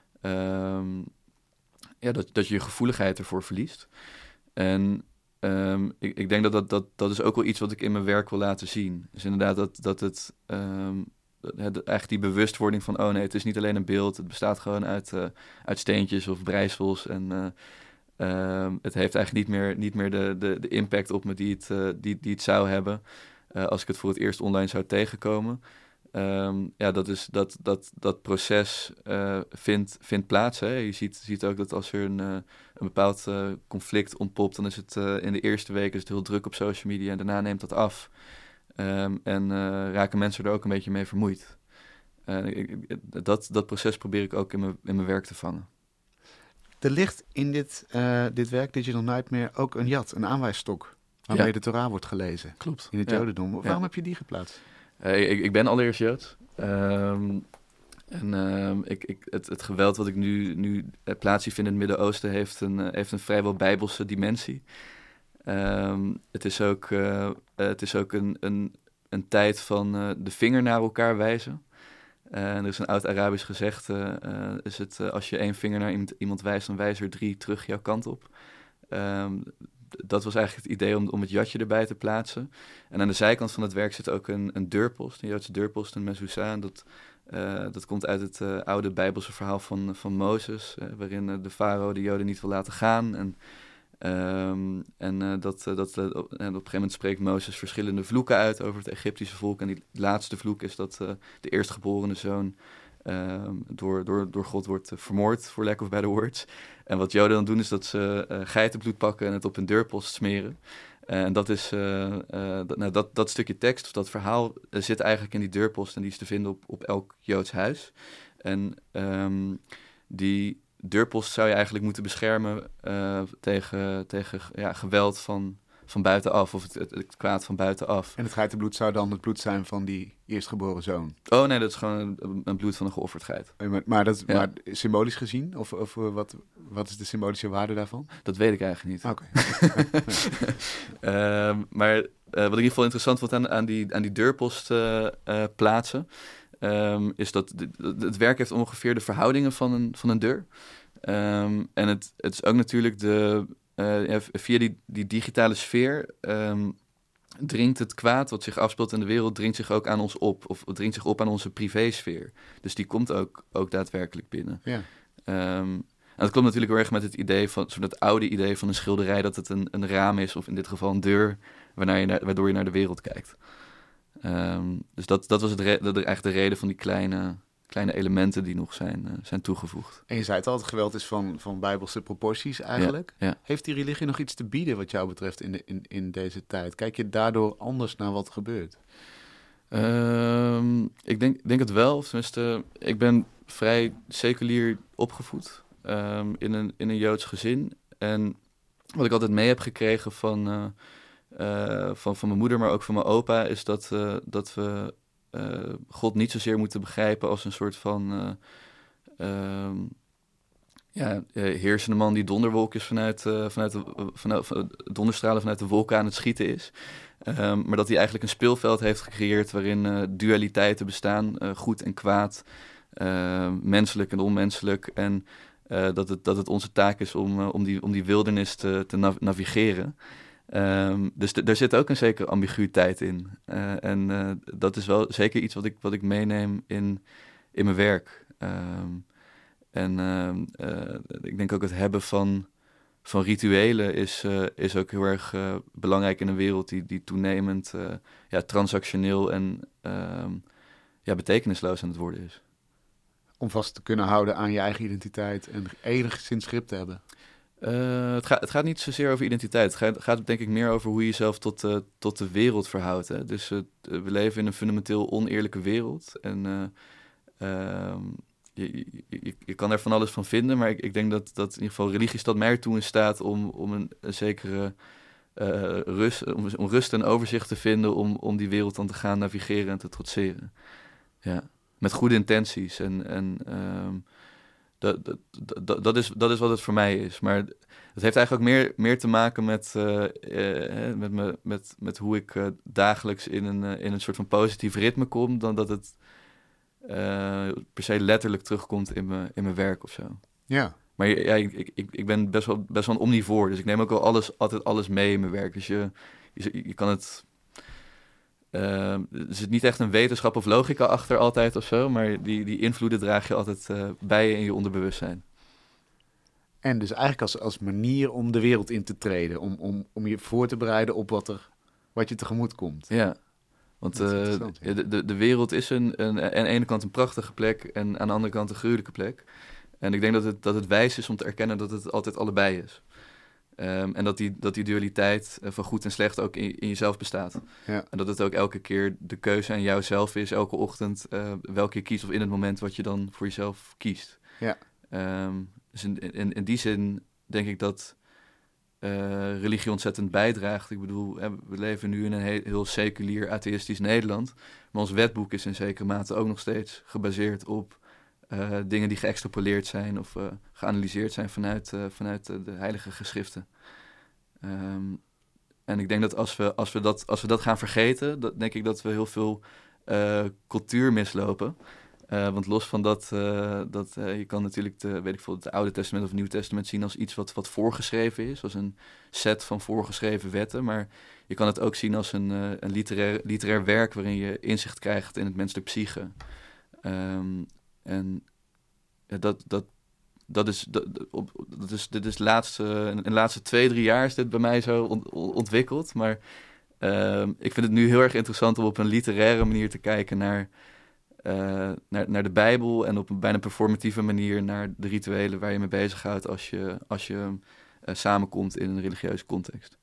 Um, Ja, dat, dat je je gevoeligheid ervoor verliest. En um, ik, ik denk dat dat, dat dat is ook wel iets wat ik in mijn werk wil laten zien. Dus inderdaad dat, dat het... Um, het eigenlijk die bewustwording van... oh nee, het is niet alleen een beeld. Het bestaat gewoon uit, uh, uit steentjes of brijsels. En uh, um, het heeft eigenlijk niet meer, niet meer de, de, de impact op me die het, uh, die, die het zou hebben... Uh, als ik het voor het eerst online zou tegenkomen... Um, ja, dat, is, dat, dat, dat proces uh, vindt, vindt plaats. Hè. Je ziet, ziet ook dat als er een, uh, een bepaald uh, conflict ontpopt... dan is het uh, in de eerste week is het heel druk op social media... en daarna neemt dat af. Um, en uh, raken mensen er ook een beetje mee vermoeid. Uh, ik, dat, dat proces probeer ik ook in mijn, in mijn werk te vangen. Er ligt in dit, uh, dit werk, Digital Nightmare, ook een yad, een aanwijsstok... waarmee ja. de Torah wordt gelezen. Klopt. In het ja. Jodendom. Waarom ja. heb je die geplaatst? Uh, ik, ik ben allereerst Joods. Um, en um, ik, ik, het, het geweld wat ik nu, nu plaats zie vinden in het Midden-Oosten... heeft een, uh, heeft een vrijwel bijbelse dimensie. Um, het is ook, uh, uh, het is ook een, een, een tijd van uh, de vinger naar elkaar wijzen. Uh, en er is een oud-Arabisch gezegde... Uh, is het, uh, als je één vinger naar iemand, iemand wijst... dan wijzen er drie terug jouw kant op. Um, Dat was eigenlijk het idee om, om het jatje erbij te plaatsen. En aan de zijkant van het werk zit ook een, een deurpost, een Joodse deurpost, een mezuzah. En dat, uh, dat komt uit het uh, oude Bijbelse verhaal van, van Mozes, uh, waarin uh, de farao de Joden niet wil laten gaan. En, um, en uh, dat, uh, dat, uh, op, en op een gegeven moment spreekt Mozes verschillende vloeken uit over het Egyptische volk. En die laatste vloek is dat uh, de eerstgeborene zoon Uh, door, door, door God wordt uh, vermoord, for lack of better words. En wat Joden dan doen is dat ze uh, geitenbloed pakken en het op hun deurpost smeren. Uh, en dat is, uh, uh, dat, nou, dat, dat stukje tekst of dat verhaal uh, zit eigenlijk in die deurpost en die is te vinden op, op elk Joods huis. En um, die deurpost zou je eigenlijk moeten beschermen uh, tegen, tegen ja, geweld van... van buitenaf, of het, het, het kwaad van buitenaf. En het geitenbloed zou dan het bloed zijn van die eerstgeboren zoon? Oh nee, dat is gewoon een, een bloed van een geofferd geit. Maar, maar, dat, ja. maar symbolisch gezien? Of, of wat, wat is de symbolische waarde daarvan? Dat weet ik eigenlijk niet. Oké. Okay. uh, maar uh, wat ik in ieder geval interessant vond aan, aan, die, aan die deurpost uh, uh, plaatsen... Um, is dat de, de, het werk heeft ongeveer de verhoudingen van een, van een deur. Um, en het, het is ook natuurlijk de... Uh, ja, via die, die digitale sfeer um, dringt het kwaad wat zich afspeelt in de wereld... dringt zich ook aan ons op, of dringt zich op aan onze privésfeer. Dus die komt ook, ook daadwerkelijk binnen. Ja. Um, en dat klopt natuurlijk heel erg met het idee van... zo dat oude idee van een schilderij... dat het een, een raam is, of in dit geval een deur... waardoor je naar, waardoor je naar de wereld kijkt. Um, dus dat, dat was het re- dat eigenlijk de reden van die kleine... kleine elementen die nog zijn, uh, zijn toegevoegd. En je zei het al, het geweld is van, van bijbelse proporties eigenlijk. Ja, ja. Heeft die religie nog iets te bieden wat jou betreft in, de, in, in deze tijd? Kijk je daardoor anders naar wat er gebeurt? Um, ik denk, denk het wel. Tenminste, ik ben vrij seculier opgevoed um, in, een, in een Joods gezin. En wat ik altijd mee heb gekregen van, uh, uh, van, van mijn moeder, maar ook van mijn opa... is dat, uh, dat we... Uh, God niet zozeer moeten begrijpen als een soort van uh, um, ja, uh, heersende man die donderwolkjes vanuit, uh, vanuit, de, vanuit uh, donderstralen vanuit de wolken aan het schieten is. Um, maar dat hij eigenlijk een speelveld heeft gecreëerd waarin uh, dualiteiten bestaan, uh, goed en kwaad, uh, menselijk en onmenselijk. En uh, dat, het, dat het onze taak is om, uh, om, die, om die wildernis te, te nav- navigeren. Um, dus d- daar zit ook een zekere ambiguïteit in. Uh, en uh, dat is wel zeker iets wat ik, wat ik meeneem in, in mijn werk. Um, en uh, uh, ik denk ook het hebben van, van rituelen is, uh, is ook heel erg uh, belangrijk in een wereld die, die toenemend uh, ja, transactioneel en uh, ja, betekenisloos aan het worden is. Om vast te kunnen houden aan je eigen identiteit en enigszins grip te hebben. Uh, het, gaat, het gaat niet zozeer over identiteit. Het gaat, gaat denk ik meer over hoe je jezelf tot, uh, tot de wereld verhoudt. Hè? Dus uh, we leven in een fundamenteel oneerlijke wereld. En uh, uh, je, je, je kan er van alles van vinden. Maar ik, ik denk dat, dat in ieder geval religie staat mij ertoe in staat om, om een, een zekere uh, rust, om, om rust en overzicht te vinden. Om, om die wereld dan te gaan navigeren en te trotseren. Ja, met goede intenties. En... en um, Dat, dat, dat, dat, is, dat is wat het voor mij is. Maar het heeft eigenlijk ook meer, meer te maken met, uh, uh, met, me, met, met hoe ik uh, dagelijks in een, uh, in een soort van positief ritme kom, dan dat het uh, per se letterlijk terugkomt in mijn, in mijn werk of zo. Ja. Maar ja, ik, ik, ik ben best wel, best wel een omnivoor, dus ik neem ook wel alles, altijd alles mee in mijn werk. Dus je, je, je kan het... Uh, er zit niet echt een wetenschap of logica achter altijd of zo, maar die, die invloeden draag je altijd uh, bij je in je onderbewustzijn. En dus eigenlijk als, als manier om de wereld in te treden, om, om, om je voor te bereiden op wat, er, wat je tegemoet komt. Ja, want uh, ja. de, de, de wereld is een, een, aan de ene kant een prachtige plek en aan de andere kant een gruwelijke plek. En ik denk dat het, dat het wijs is om te erkennen dat het altijd allebei is. Um, en dat die, dat die dualiteit uh, van goed en slecht ook in, in jezelf bestaat. Ja. En dat het ook elke keer de keuze aan jouzelf is, elke ochtend, uh, welke je kiest of in het moment wat je dan voor jezelf kiest. Ja. Um, dus in, in, in die zin denk ik dat uh, religie ontzettend bijdraagt. Ik bedoel, we leven nu in een heel, heel seculier, atheïstisch Nederland. Maar ons wetboek is in zekere mate ook nog steeds gebaseerd op Uh, dingen die geëxtrapoleerd zijn of uh, geanalyseerd zijn vanuit, uh, vanuit uh, de heilige geschriften. Um, en ik denk dat als we, als we, dat, als we dat gaan vergeten, dat, denk ik dat we heel veel uh, cultuur mislopen. Uh, want los van dat, uh, dat uh, je kan natuurlijk de, weet ik veel, het Oude Testament of het Nieuwe Testament zien als iets wat, wat voorgeschreven is, als een set van voorgeschreven wetten. Maar je kan het ook zien als een, uh, een literair, literair werk waarin je inzicht krijgt in het menselijk psyche. Um, En ja, dat, dat, dat is, dat, dat is, dit is de laatste, in de laatste twee, drie jaar is dit bij mij zo ont, ontwikkeld. Maar uh, ik vind het nu heel erg interessant om op een literaire manier te kijken naar, uh, naar, naar de Bijbel. En op een bijna performatieve manier naar de rituelen waar je mee bezighoudt als je, als je uh, samenkomt in een religieuze context.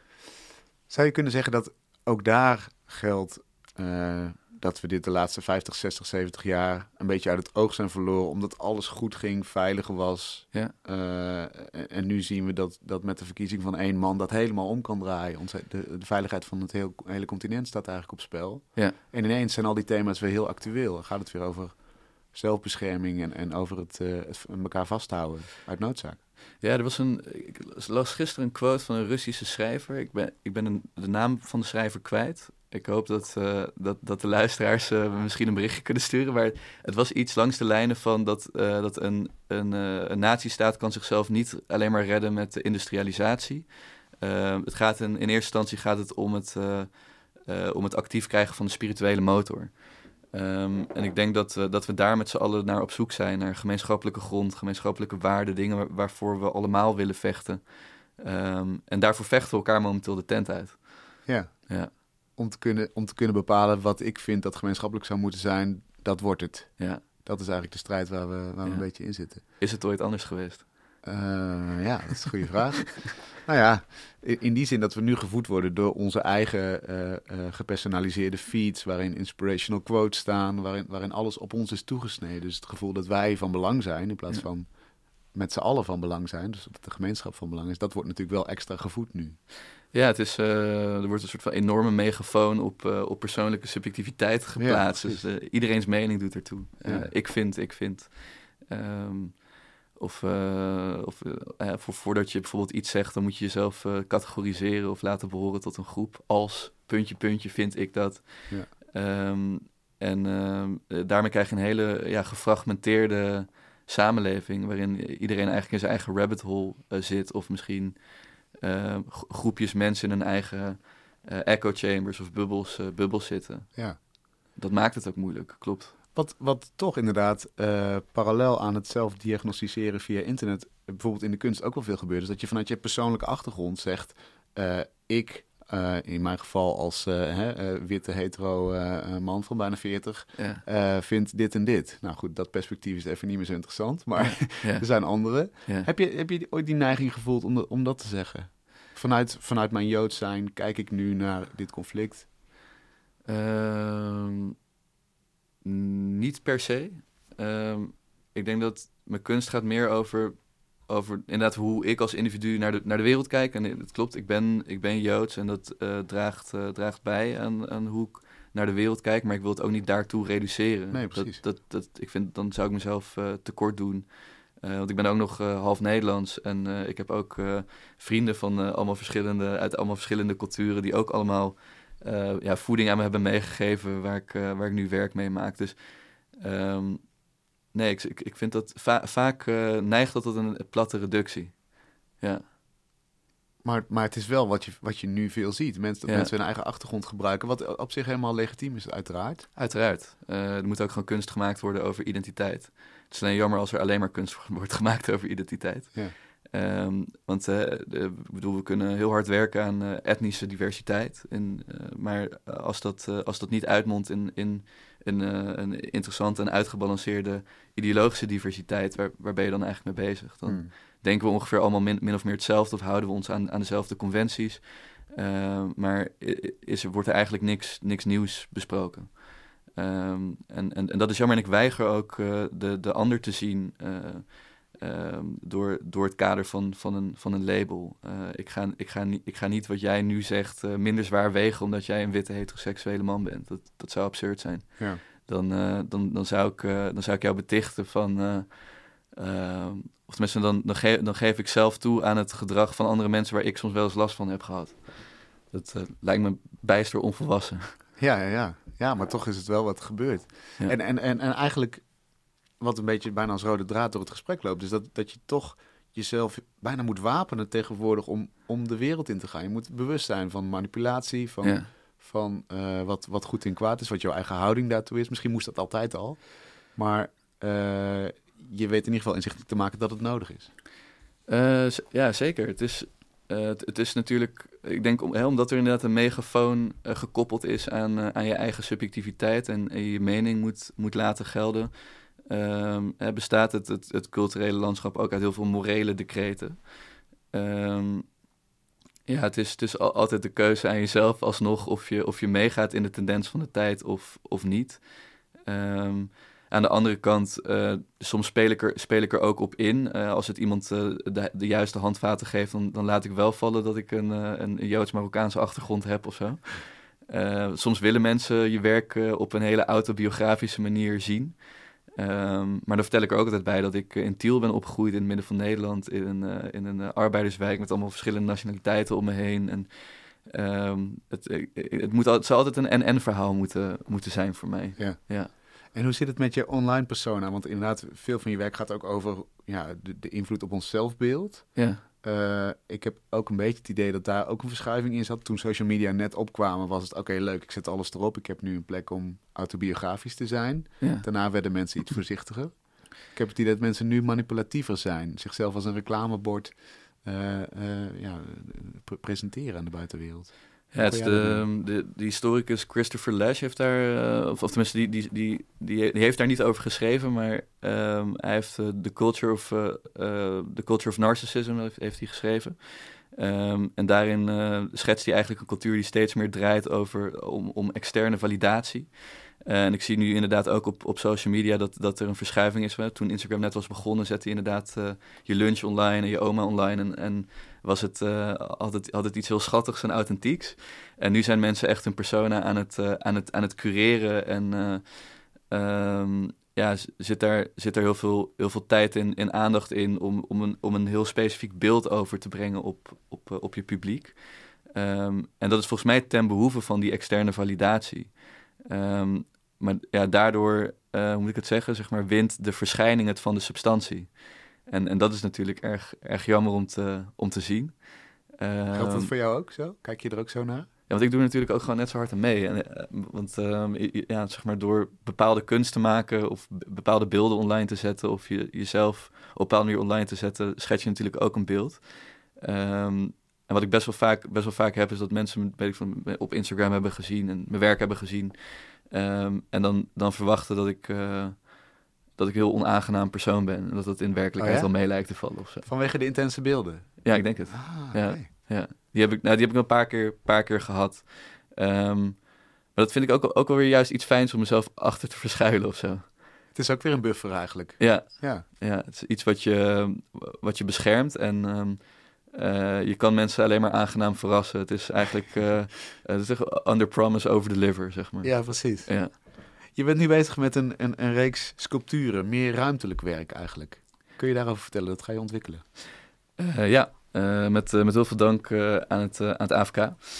Zou je kunnen zeggen dat ook daar geldt... Uh... dat we dit de laatste vijftig, zestig, zeventig jaar een beetje uit het oog zijn verloren, omdat alles goed ging, veilig was. Ja. Uh, en, en nu zien we dat, dat met de verkiezing van één man dat helemaal om kan draaien. Onze, de, de veiligheid van het heel, hele continent staat eigenlijk op spel. Ja. En ineens zijn al die thema's weer heel actueel. Dan gaat het weer over zelfbescherming en, en over het, uh, het elkaar vasthouden uit noodzaak. Ja, er was een. Ik las gisteren een quote van een Russische schrijver. Ik ben, ik ben een, de naam van de schrijver kwijt. Ik hoop dat, uh, dat, dat de luisteraars uh, misschien een berichtje kunnen sturen. Maar het was iets langs de lijnen van dat, uh, dat een, een, uh, een nazistaat kan zichzelf niet alleen maar redden met de industrialisatie. Uh, het gaat in, in eerste instantie gaat het om het, uh, uh, om het actief krijgen van de spirituele motor. Um, en ik denk dat, uh, dat we daar met z'n allen naar op zoek zijn. Naar gemeenschappelijke grond, gemeenschappelijke waarden. Dingen waar, waarvoor we allemaal willen vechten. Um, en daarvoor vechten we elkaar momenteel de tent uit. Ja. Ja. Om te kunnen, om te kunnen bepalen wat ik vind dat gemeenschappelijk zou moeten zijn, dat wordt het. Ja. Dat is eigenlijk de strijd waar we, waar we ja. een beetje in zitten. Is het ooit anders geweest? Uh, ja, dat is een goede vraag. Nou ja, in, in die zin dat we nu gevoed worden door onze eigen uh, uh, gepersonaliseerde feeds, waarin inspirational quotes staan, waarin, waarin alles op ons is toegesneden. Dus het gevoel dat wij van belang zijn, in plaats ja. van met z'n allen van belang zijn, dus dat de gemeenschap van belang is, dat wordt natuurlijk wel extra gevoed nu. Ja, het is, uh, er wordt een soort van enorme megafoon op, uh, op persoonlijke subjectiviteit geplaatst. Ja, dus uh, iedereen's mening doet ertoe. Uh, ja. Ik vind, ik vind. Um, of uh, of uh, voor, voordat je bijvoorbeeld iets zegt, dan moet je jezelf uh, categoriseren of laten behoren tot een groep. Als puntje, puntje vind ik dat. Ja. Um, en uh, daarmee krijg je een hele ja, gefragmenteerde samenleving waarin iedereen eigenlijk in zijn eigen rabbit hole uh, zit, of misschien uh, groepjes mensen in hun eigen uh, echo chambers of bubbels, uh, bubbels zitten. Ja. Dat maakt het ook moeilijk, klopt. Wat, wat toch inderdaad uh, parallel aan het zelf diagnosticeren via internet, bijvoorbeeld in de kunst ook wel veel gebeurt, is dat je vanuit je persoonlijke achtergrond zegt, uh, ik, uh, in mijn geval als uh, hè, uh, witte hetero uh, man van bijna veertig, Ja. uh, vind dit en dit. Nou goed, dat perspectief is even niet meer zo interessant, maar Ja. er zijn andere. Ja. Heb je, heb je ooit die neiging gevoeld om, de, om dat te zeggen? Vanuit, vanuit mijn Joods zijn kijk ik nu naar dit conflict. Uh, niet per se. Uh, ik denk dat mijn kunst gaat meer over, over inderdaad hoe ik als individu naar de, naar de wereld kijk. En het klopt, ik ben, ik ben Joods en dat uh, draagt, uh, draagt bij aan, aan hoe ik naar de wereld kijk. Maar ik wil het ook niet daartoe reduceren. Nee, precies. Dat, dat, dat, ik vind, dan zou ik mezelf uh, tekort doen. Uh, want ik ben ook nog uh, half Nederlands en uh, ik heb ook uh, vrienden van uh, allemaal verschillende, uit allemaal verschillende culturen die ook allemaal uh, ja, voeding aan me hebben meegegeven waar ik, uh, waar ik nu werk mee maak. Dus um, nee, ik, ik, ik vind dat va- vaak uh, neigt dat tot een platte reductie. Ja. Maar, maar het is wel wat je, wat je nu veel ziet. Mensen, dat Ja. mensen hun eigen achtergrond gebruiken, wat op zich helemaal legitiem is, uiteraard. Uiteraard. Uh, er moet ook gewoon kunst gemaakt worden over identiteit. Het is alleen jammer als er alleen maar kunst wordt gemaakt over identiteit. Ja. Um, want uh, de, ik bedoel, we kunnen heel hard werken aan uh, etnische diversiteit. En, uh, maar als dat, uh, als dat niet uitmondt in, in, in uh, een interessante en uitgebalanceerde ideologische diversiteit, waar, waar ben je dan eigenlijk mee bezig? Dan Hmm. denken we ongeveer allemaal min, min of meer hetzelfde of houden we ons aan, aan dezelfde conventies. Uh, maar is, wordt er eigenlijk niks, niks nieuws besproken. Um, en, en, en dat is jammer. En ik weiger ook uh, de, de ander te zien uh, um, door, door het kader van, van, een, van een label. Uh, ik, ga, ik, ga niet, ik ga niet wat jij nu zegt uh, minder zwaar wegen omdat jij een witte heteroseksuele man bent. Dat, dat zou absurd zijn. Ja. Dan, uh, dan, dan, zou ik, uh, dan zou ik jou betichten van... Uh, uh, of tenminste, dan, dan, ge- dan geef ik zelf toe aan het gedrag van andere mensen waar ik soms wel eens last van heb gehad. Dat uh, lijkt me bijster onvolwassen. Ja, ja, ja. Ja, maar toch is het wel wat gebeurt. Ja. En, en, en, en eigenlijk wat een beetje bijna als rode draad door het gesprek loopt, is dat, dat je toch jezelf bijna moet wapenen tegenwoordig om, om de wereld in te gaan. Je moet bewust zijn van manipulatie, van, Ja. van uh, wat, wat goed en kwaad is, wat jouw eigen houding daartoe is. Misschien moest dat altijd al. Maar uh, je weet in ieder geval inzichtelijk te maken dat het nodig is. Uh, z- ja, zeker. Het is, uh, het, het is natuurlijk... Ik denk om, hè, omdat er inderdaad een megafoon uh, gekoppeld is aan, uh, aan je eigen subjectiviteit en, en je mening moet, moet laten gelden, um, hè, bestaat het, het, het culturele landschap ook uit heel veel morele decreten. Um, ja, het is, het is al, altijd de keuze aan jezelf alsnog of je, of je meegaat in de tendens van de tijd of, of niet. Um, Aan de andere kant, uh, soms speel ik, er, speel ik er ook op in. Uh, als het iemand uh, de, de juiste handvaten geeft, dan, dan laat ik wel vallen dat ik een, uh, een Joods-Marokkaanse achtergrond heb of zo. Uh, soms willen mensen je werk uh, op een hele autobiografische manier zien. Um, maar dan vertel ik er ook altijd bij dat ik in Tiel ben opgegroeid in het midden van Nederland, in een, uh, in een uh, arbeiderswijk met allemaal verschillende nationaliteiten om me heen. En um, het, het, moet al, het zou altijd een en-en verhaal moeten, moeten zijn voor mij. Ja. Ja. En hoe zit het met je online persona? Want inderdaad, veel van je werk gaat ook over ja, de, de invloed op ons zelfbeeld. Ja. Uh, ik heb ook een beetje het idee dat daar ook een verschuiving in zat. Toen social media net opkwamen was het, oké, okay, leuk, ik zet alles erop. Ik heb nu een plek om autobiografisch te zijn. Ja. Daarna werden mensen iets voorzichtiger. Ik heb het idee dat mensen nu manipulatiever zijn. Zichzelf als een reclamebord uh, uh, ja, pre- presenteren aan de buitenwereld. Ja, het is de, de, de historicus Christopher Lasch heeft daar, uh, of, of tenminste, die, die, die, die, die heeft daar niet over geschreven, maar um, hij heeft uh, The Culture of, uh, uh, The Culture of Narcissism heeft, heeft hij geschreven. Um, en daarin uh, schetst hij eigenlijk een cultuur die steeds meer draait over, om, om externe validatie. Uh, en ik zie nu inderdaad ook op, op social media dat, dat er een verschuiving is. Toen Instagram net was begonnen, zette je inderdaad uh, je lunch online en je oma online. En, en was het, uh, altijd, had het iets heel schattigs en authentieks. En nu zijn mensen echt hun persona aan het, uh, aan het, aan het cureren. En uh, um, ja, zit daar, zit er heel veel, heel veel tijd en, en aandacht in om, om, een, om een heel specifiek beeld over te brengen op, op, uh, op je publiek. Um, en dat is volgens mij ten behoeve van die externe validatie. Um, maar ja, daardoor, uh, hoe moet ik het zeggen, zeg maar, wint de verschijning het van de substantie. En, en dat is natuurlijk erg, erg jammer om te, om te zien. Uh, Geldt dat voor jou ook zo? Kijk je er ook zo naar? Ja, want ik doe natuurlijk ook gewoon net zo hard aan mee. En, uh, want uh, ja, zeg maar, door bepaalde kunst te maken of b- bepaalde beelden online te zetten of je, jezelf op een bepaalde manier online te zetten, schets je natuurlijk ook een beeld. Um, en wat ik best wel vaak, best wel vaak heb, is dat mensen weet ik van, op Instagram hebben gezien en mijn werk hebben gezien. Um, en dan, dan verwachten dat ik, uh, dat ik een heel onaangenaam persoon ben. En dat dat in werkelijkheid oh ja? wel mee lijkt te vallen of zo. Vanwege de intense beelden? Ja, ik denk het. Ah, ja, okay. ja. Die heb ik, nou, die heb ik een paar keer, paar keer gehad. Um, maar dat vind ik ook, ook wel weer juist iets fijns om mezelf achter te verschuilen of zo. Het is ook weer een buffer eigenlijk. Ja, ja. ja het is iets wat je, wat je beschermt en um, uh, je kan mensen alleen maar aangenaam verrassen. Het is eigenlijk uh, het is under promise, over deliver, zeg maar. Ja, precies. Ja. Je bent nu bezig met een, een, een reeks sculpturen, meer ruimtelijk werk eigenlijk. Kun je daarover vertellen? Dat ga je ontwikkelen. Uh, ja, uh, met, uh, met heel veel dank uh, aan, het, uh, aan het A F K.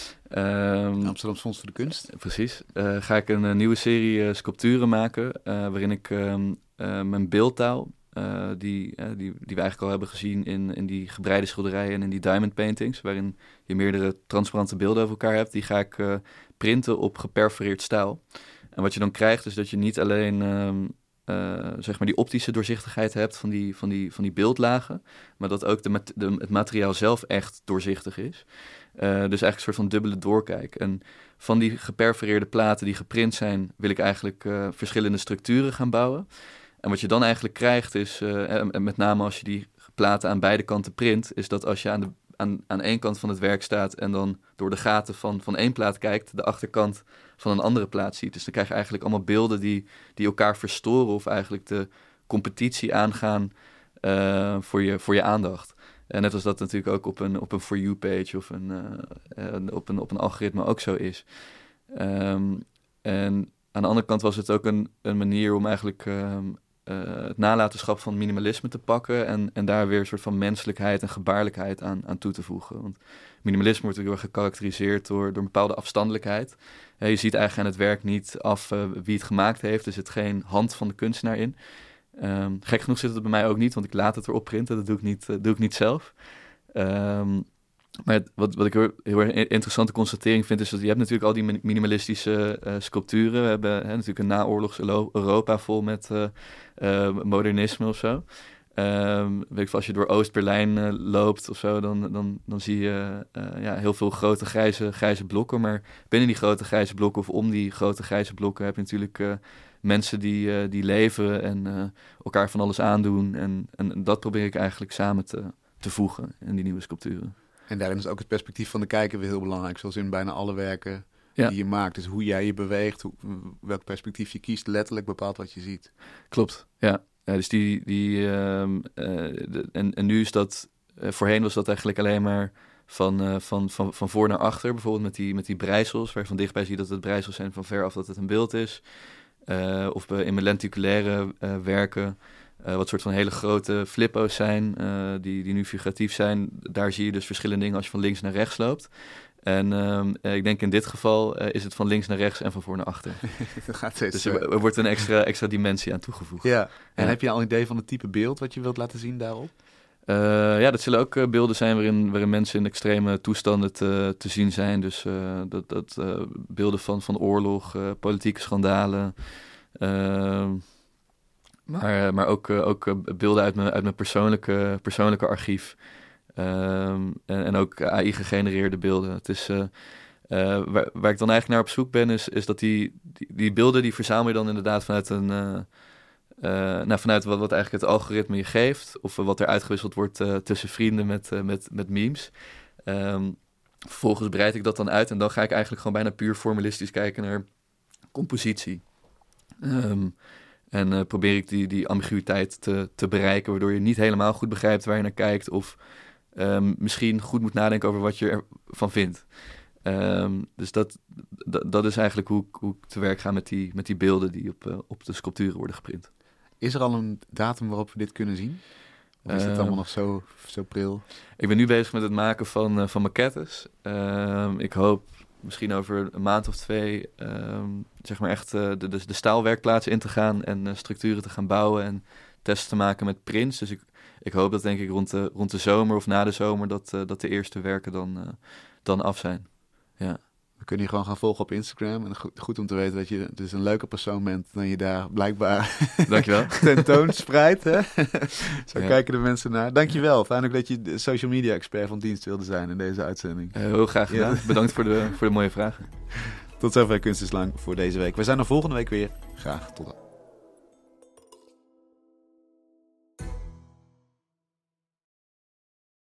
Um, Amsterdam Fonds voor de Kunst. Precies. Uh, ga ik een, een nieuwe serie uh, sculpturen maken, uh, waarin ik um, uh, mijn beeldtaal, uh, die, uh, die, die we eigenlijk al hebben gezien in, in die gebreide schilderijen en in die diamond paintings, waarin je meerdere transparante beelden over elkaar hebt, die ga ik uh, printen op geperforeerd staal. En wat je dan krijgt is dat je niet alleen um, uh, zeg maar die optische doorzichtigheid hebt van die, van die, van die beeldlagen, maar dat ook de, mat- de, het materiaal zelf echt doorzichtig is. Uh, dus eigenlijk een soort van dubbele doorkijk. En van die geperforeerde platen die geprint zijn, wil ik eigenlijk uh, verschillende structuren gaan bouwen. En wat je dan eigenlijk krijgt is, uh, en met name als je die platen aan beide kanten print, is dat als je aan, de, aan, aan één kant van het werk staat en dan door de gaten van, van één plaat kijkt, de achterkant van een andere plaat ziet. Dus dan krijg je eigenlijk allemaal beelden die, die elkaar verstoren of eigenlijk de competitie aangaan uh, voor, je, voor je aandacht. En net als dat natuurlijk ook op een, op een For You-page of een, uh, uh, op, een, op een algoritme ook zo is. Um, en aan de andere kant was het ook een, een manier om eigenlijk um, uh, het nalatenschap van minimalisme te pakken en, en daar weer een soort van menselijkheid en gebaarlijkheid aan, aan toe te voegen. Want minimalisme wordt heel erg gekarakteriseerd door, door een bepaalde afstandelijkheid. Ja, je ziet eigenlijk aan het werk niet af uh, wie het gemaakt heeft. Er zit geen hand van de kunstenaar in. Um, gek genoeg zit het bij mij ook niet, want ik laat het erop printen. Dat doe ik niet, uh, doe ik niet zelf. Um, maar het, wat, wat ik heel, heel erg interessante constatering vind, is dat je hebt natuurlijk al die minimalistische uh, sculpturen. We hebben hè, natuurlijk een naoorlogs Europa vol met uh, uh, modernisme of zo. Um, weet ik, als je door Oost-Berlijn uh, loopt of zo, dan, dan, dan zie je uh, ja, heel veel grote grijze, grijze blokken. Maar binnen die grote grijze blokken of om die grote grijze blokken heb je natuurlijk uh, mensen die, uh, die leven en uh, elkaar van alles aandoen. En, en dat probeer ik eigenlijk samen te, te voegen in die nieuwe sculpturen. En daarin is ook het perspectief van de kijker weer heel belangrijk, zoals in bijna alle werken ja. die je maakt. Dus hoe jij je beweegt, hoe, welk perspectief je kiest, letterlijk bepaalt wat je ziet. Klopt, ja. Ja, dus die, die uh, uh, de, en, en nu is dat, uh, voorheen was dat eigenlijk alleen maar van, uh, van, van, van voor naar achter, bijvoorbeeld met die, met die breisels, waar je van dichtbij ziet dat het breisels zijn, van ver af dat het een beeld is. Uh, of uh, in mijn lenticulaire uh, werken, uh, wat soort van hele grote flippo's zijn, uh, die, die nu figuratief zijn. Daar zie je dus verschillende dingen als je van links naar rechts loopt. En uh, ik denk in dit geval uh, is het van links naar rechts en van voor naar achter. Dat gaat steeds dus er, er wordt een extra, extra dimensie aan toegevoegd. Ja. En ja. heb je al een idee van het type beeld wat je wilt laten zien daarop? Uh, ja, dat zullen ook uh, beelden zijn waarin, waarin mensen in extreme toestanden te, te zien zijn. Dus uh, dat, dat uh, beelden van, van oorlog, uh, politieke schandalen. Uh, maar, maar ook, uh, ook uh, beelden uit mijn, uit mijn persoonlijke, persoonlijke archief. Um, en, en ook A I-gegenereerde beelden. Het is, uh, uh, waar, waar ik dan eigenlijk naar op zoek ben, is, is dat die, die, die beelden, die verzamel je dan inderdaad vanuit een... Uh, uh, nou, vanuit wat, wat eigenlijk het algoritme je geeft, of uh, wat er uitgewisseld wordt uh, tussen vrienden met, uh, met, met memes. Um, vervolgens breid ik dat dan uit en dan ga ik eigenlijk gewoon bijna puur formalistisch kijken naar compositie. Um, en uh, probeer ik die, die ambiguïteit te, te bereiken, waardoor je niet helemaal goed begrijpt waar je naar kijkt, of um, misschien goed moet nadenken over wat je ervan vindt. Um, dus dat, dat, dat is eigenlijk hoe, hoe ik te werk ga met die, met die beelden die op, uh, op de sculpturen worden geprint. Is er al een datum waarop we dit kunnen zien? Of is het uh, allemaal nog zo, zo pril? Ik ben nu bezig met het maken van, uh, van maquettes. Uh, ik hoop misschien over een maand of twee, um, zeg maar echt uh, de, de, de staalwerkplaats in te gaan en uh, structuren te gaan bouwen en tests te maken met prints. Dus ik, ik hoop dat denk ik rond de, rond de zomer of na de zomer dat, uh, dat de eerste werken dan, uh, dan af zijn. Ja. We kunnen je gewoon gaan volgen op Instagram. En goed, goed om te weten dat je dus een leuke persoon bent dan je daar blijkbaar Dankjewel. tentoonspreidt. Hè? Zo ja. kijken de mensen naar. Dankjewel. Fijn ook dat je de social media expert van dienst wilde zijn in deze uitzending. Uh, heel graag gedaan. Ja. Bedankt voor de, voor de mooie vragen. Tot zover Kunst is Lang voor deze week. We zijn er volgende week weer. Graag tot dan.